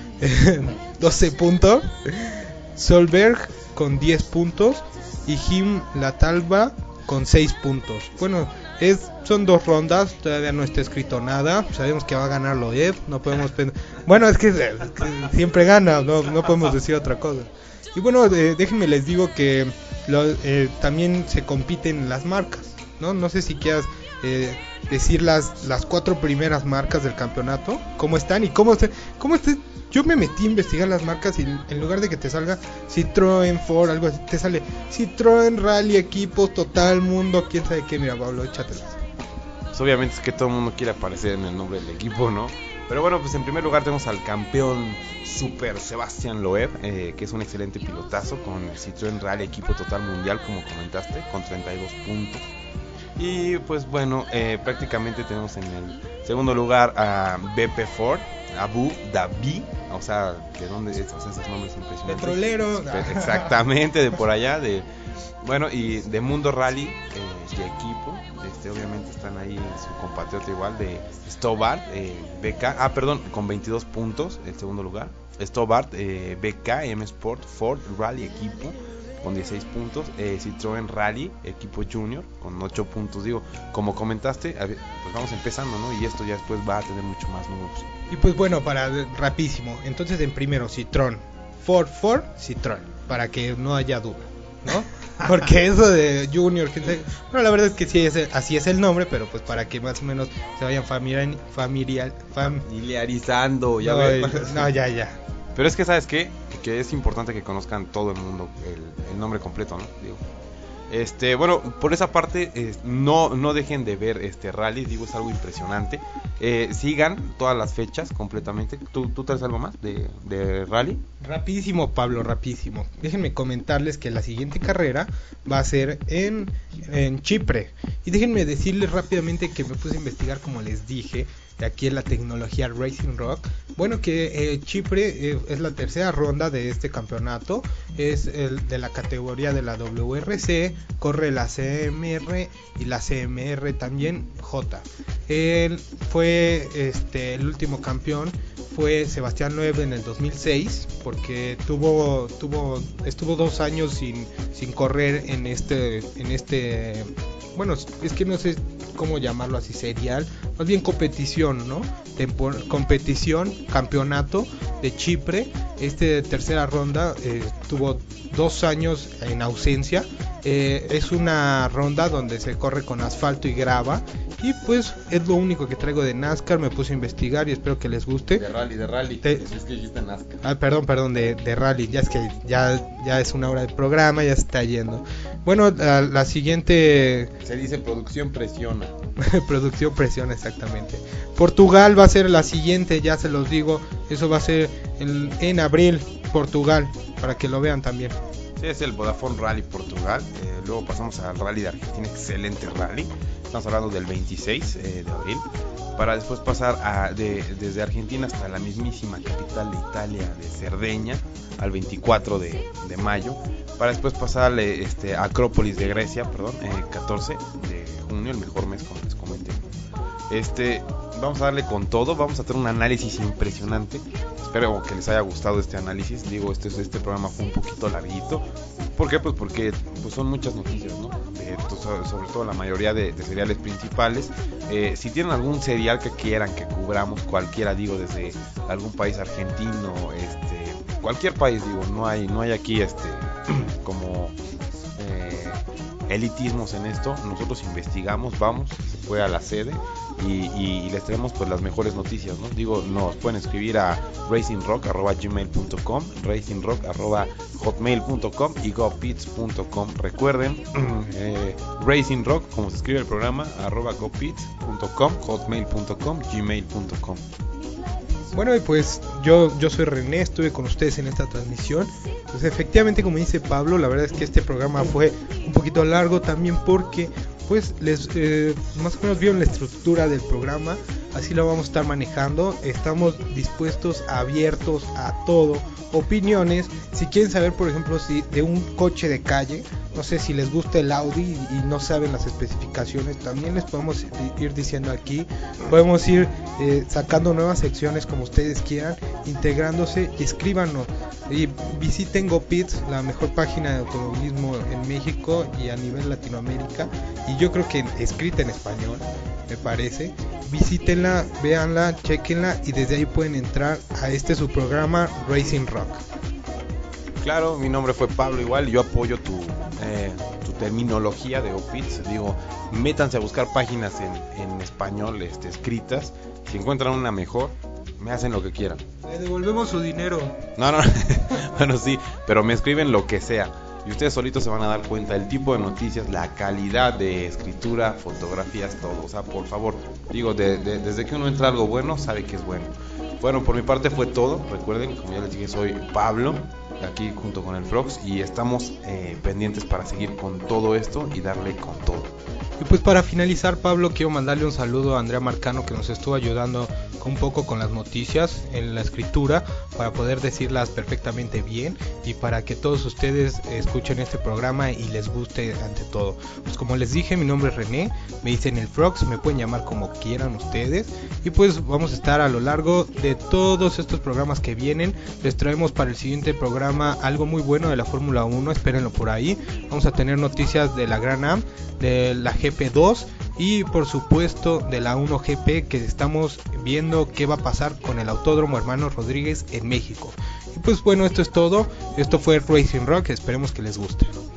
[SPEAKER 1] doce puntos. Solberg con diez puntos. Y Jim Latalva con seis puntos. Bueno, es, son dos rondas, todavía no está escrito nada. Sabemos que va a ganar Loeb, no podemos pen... Bueno, es que, es que siempre gana, no, no podemos decir otra cosa. Y bueno, eh, déjenme les digo que lo, eh, también se compiten las marcas, ¿no? No sé si quieras eh, decir las, las cuatro primeras marcas del campeonato, cómo están y cómo se, cómo este. Yo me metí a investigar las marcas y en lugar de que te salga Citroën, Ford, algo así, te sale Citroën, Rally, Equipos, Total, Mundo, quién sabe qué. Mira, Pablo, échatelas.
[SPEAKER 2] Pues obviamente es que todo el mundo quiere aparecer en el nombre del equipo, ¿no? Pero bueno, pues en primer lugar tenemos al campeón Super Sebastián Loeb, eh, que es un excelente pilotazo con el Citroën Rally Equipo Total Mundial, como comentaste, con treinta y dos puntos. Y pues bueno, eh, prácticamente tenemos en el segundo lugar a B P Ford, Abu Dhabi, o sea, ¿de dónde es? O sea, esos nombres impresionantes.
[SPEAKER 1] Petrolero.
[SPEAKER 2] Exactamente, de por allá, de bueno, y de Mundo Rally eh, de equipo, este, obviamente están ahí su compatriota igual de Stobart, eh, B K, ah, perdón, con veintidós puntos, el segundo lugar. Stobart, eh, B K, M Sport, Ford Rally Equipo, con dieciséis puntos, eh, Citroën Rally Equipo Junior, con ocho puntos. Digo, como comentaste, pues vamos empezando, ¿no? Y esto ya después va a tener mucho más números.
[SPEAKER 1] Y pues bueno, para rapidísimo, entonces en primero Citroën, Ford, Ford, Citroën, para que no haya duda, ¿no? Porque eso de Junior, que se... bueno, la verdad es que sí, es, así es el nombre, pero pues para que más o menos se vayan familiar, familiar, fam...
[SPEAKER 2] familiarizando, ya
[SPEAKER 1] no,
[SPEAKER 2] ves.
[SPEAKER 1] No, ya, ya.
[SPEAKER 2] Pero es que, ¿sabes qué? Que es importante que conozcan todo el mundo el, el nombre completo, ¿no? Digo, este, bueno, por esa parte, eh, no, no dejen de ver este rally, digo, es algo impresionante. Eh, sigan todas las fechas completamente. ¿Tú, tú traes algo más de, de rally?
[SPEAKER 1] Rapidísimo, Pablo, rapidísimo. Déjenme comentarles que la siguiente carrera va a ser en, en Chipre. Y déjenme decirles rápidamente que me puse a investigar, como les dije, aquí en la tecnología Racing Rock. Bueno, que eh, Chipre eh, es la tercera ronda de este campeonato. Es el de la categoría de la W R C. Corre la C M R y la C M R también J. Él fue este, el último campeón. Fue Sebastián Loeb en el dos mil seis, porque tuvo tuvo estuvo dos años sin sin correr en este en este bueno, es que no sé cómo llamarlo así, serial, más bien competición, ¿no? Tempor- competición, campeonato de Chipre. Este tercera ronda eh, tuvo dos años en ausencia. Eh, es una ronda donde se corre con asfalto y grava. Y pues es lo único que traigo de NASCAR. Me puse a investigar y espero que les guste.
[SPEAKER 2] De rally, de rally.
[SPEAKER 1] Te...
[SPEAKER 2] Es que dijiste NASCAR.
[SPEAKER 1] Ah, perdón, perdón, de, de rally. Ya es que ya, ya es una hora de programa, ya se está yendo. Bueno, la, la siguiente...
[SPEAKER 2] Se dice producción presiona.
[SPEAKER 1] Producción presiona, exactamente. Portugal va a ser la siguiente, ya se los digo. Eso va a ser en, en abril, Portugal, para que lo vean también.
[SPEAKER 2] Sí, es el Vodafone Rally Portugal. Eh, luego pasamos al Rally de Argentina, excelente rally. Estamos hablando del veintiséis eh, de abril. Para después pasar a, de, desde Argentina hasta la mismísima capital de Italia, de Cerdeña, al veinticuatro de, de mayo. Para después pasar este, a Acrópolis de Grecia, perdón, eh, catorce de junio, el mejor mes, como les comenté. Este, vamos a darle con todo, vamos a tener un análisis impresionante. Espero que les haya gustado este análisis. Digo, este, este programa fue un poquito larguito. ¿Por qué? Pues porque pues son muchas noticias, ¿no? De, sobre todo la mayoría de, de seriales principales. Eh, si tienen algún serial que quieran que cubramos, cualquiera, digo, desde algún país argentino, este, cualquier país, digo, no hay, no hay aquí este como eh, elitismos en esto. Nosotros investigamos, vamos, se fue a la sede y, y, y les traemos pues las mejores noticias, ¿no? Digo, nos pueden escribir a racingrock arroba gmail punto com, racingrock arroba hotmail punto com y gopits punto com. Recuerden, eh, racingrock, como se escribe el programa, arroba gopits punto com, hotmail punto com, gmail punto com.
[SPEAKER 1] Bueno, y pues yo, yo soy René, estuve con ustedes en esta transmisión. Pues efectivamente, como dice Pablo, la verdad es que este programa fue un poquito largo también porque pues les eh, más o menos vieron la estructura del programa, así lo vamos a estar manejando. Estamos dispuestos, abiertos a todo, opiniones. Si quieren saber, por ejemplo, si de un coche de calle, no sé si les gusta el Audi y no saben las especificaciones, también les podemos ir diciendo aquí. Podemos ir eh, sacando nuevas secciones como ustedes quieran, integrándose, y escríbanos y visiten GoPits, la mejor página de automovilismo en México y a nivel Latinoamérica, y yo creo que escrita en español, me parece. Visítenla, véanla, chequenla y desde ahí pueden entrar a este su programa Racing Rock.
[SPEAKER 2] Claro, mi nombre fue Pablo igual, yo apoyo tu, eh, tu terminología de GoPits. Digo, métanse a buscar páginas en, en español este, escritas. Si encuentran una mejor, me hacen lo que quieran.
[SPEAKER 1] Le devolvemos su dinero.
[SPEAKER 2] No, no, bueno sí, pero me escriben lo que sea. y ustedes solitos se van a dar cuenta del tipo de noticias, la calidad de escritura, fotografías, todo. O sea, por favor, digo, de, de, desde que uno entra algo bueno, sabe que es bueno. Bueno, por mi parte fue todo. Recuerden, como ya les dije, soy Pablo, aquí junto con el Frogs, y estamos eh, pendientes para seguir con todo esto y darle con todo.
[SPEAKER 1] Y pues para finalizar, Pablo, quiero mandarle un saludo a Andrea Marcano, que nos estuvo ayudando un poco con las noticias en la escritura para poder decirlas perfectamente bien y para que todos ustedes escuchen este programa y les guste ante todo. Pues como les dije, mi nombre es René, me dicen el Frogs, me pueden llamar como quieran ustedes, y pues vamos a estar a lo largo de todos estos programas que vienen. Les traemos para el siguiente programa algo muy bueno de la Fórmula uno, espérenlo por ahí. Vamos a tener noticias de la Gran Am, de la G P dos y por supuesto de la uno G P, que estamos viendo qué va a pasar con el Autódromo Hermanos Rodríguez en México. Y pues bueno, esto es todo. Esto fue Racing Rock, esperemos que les guste.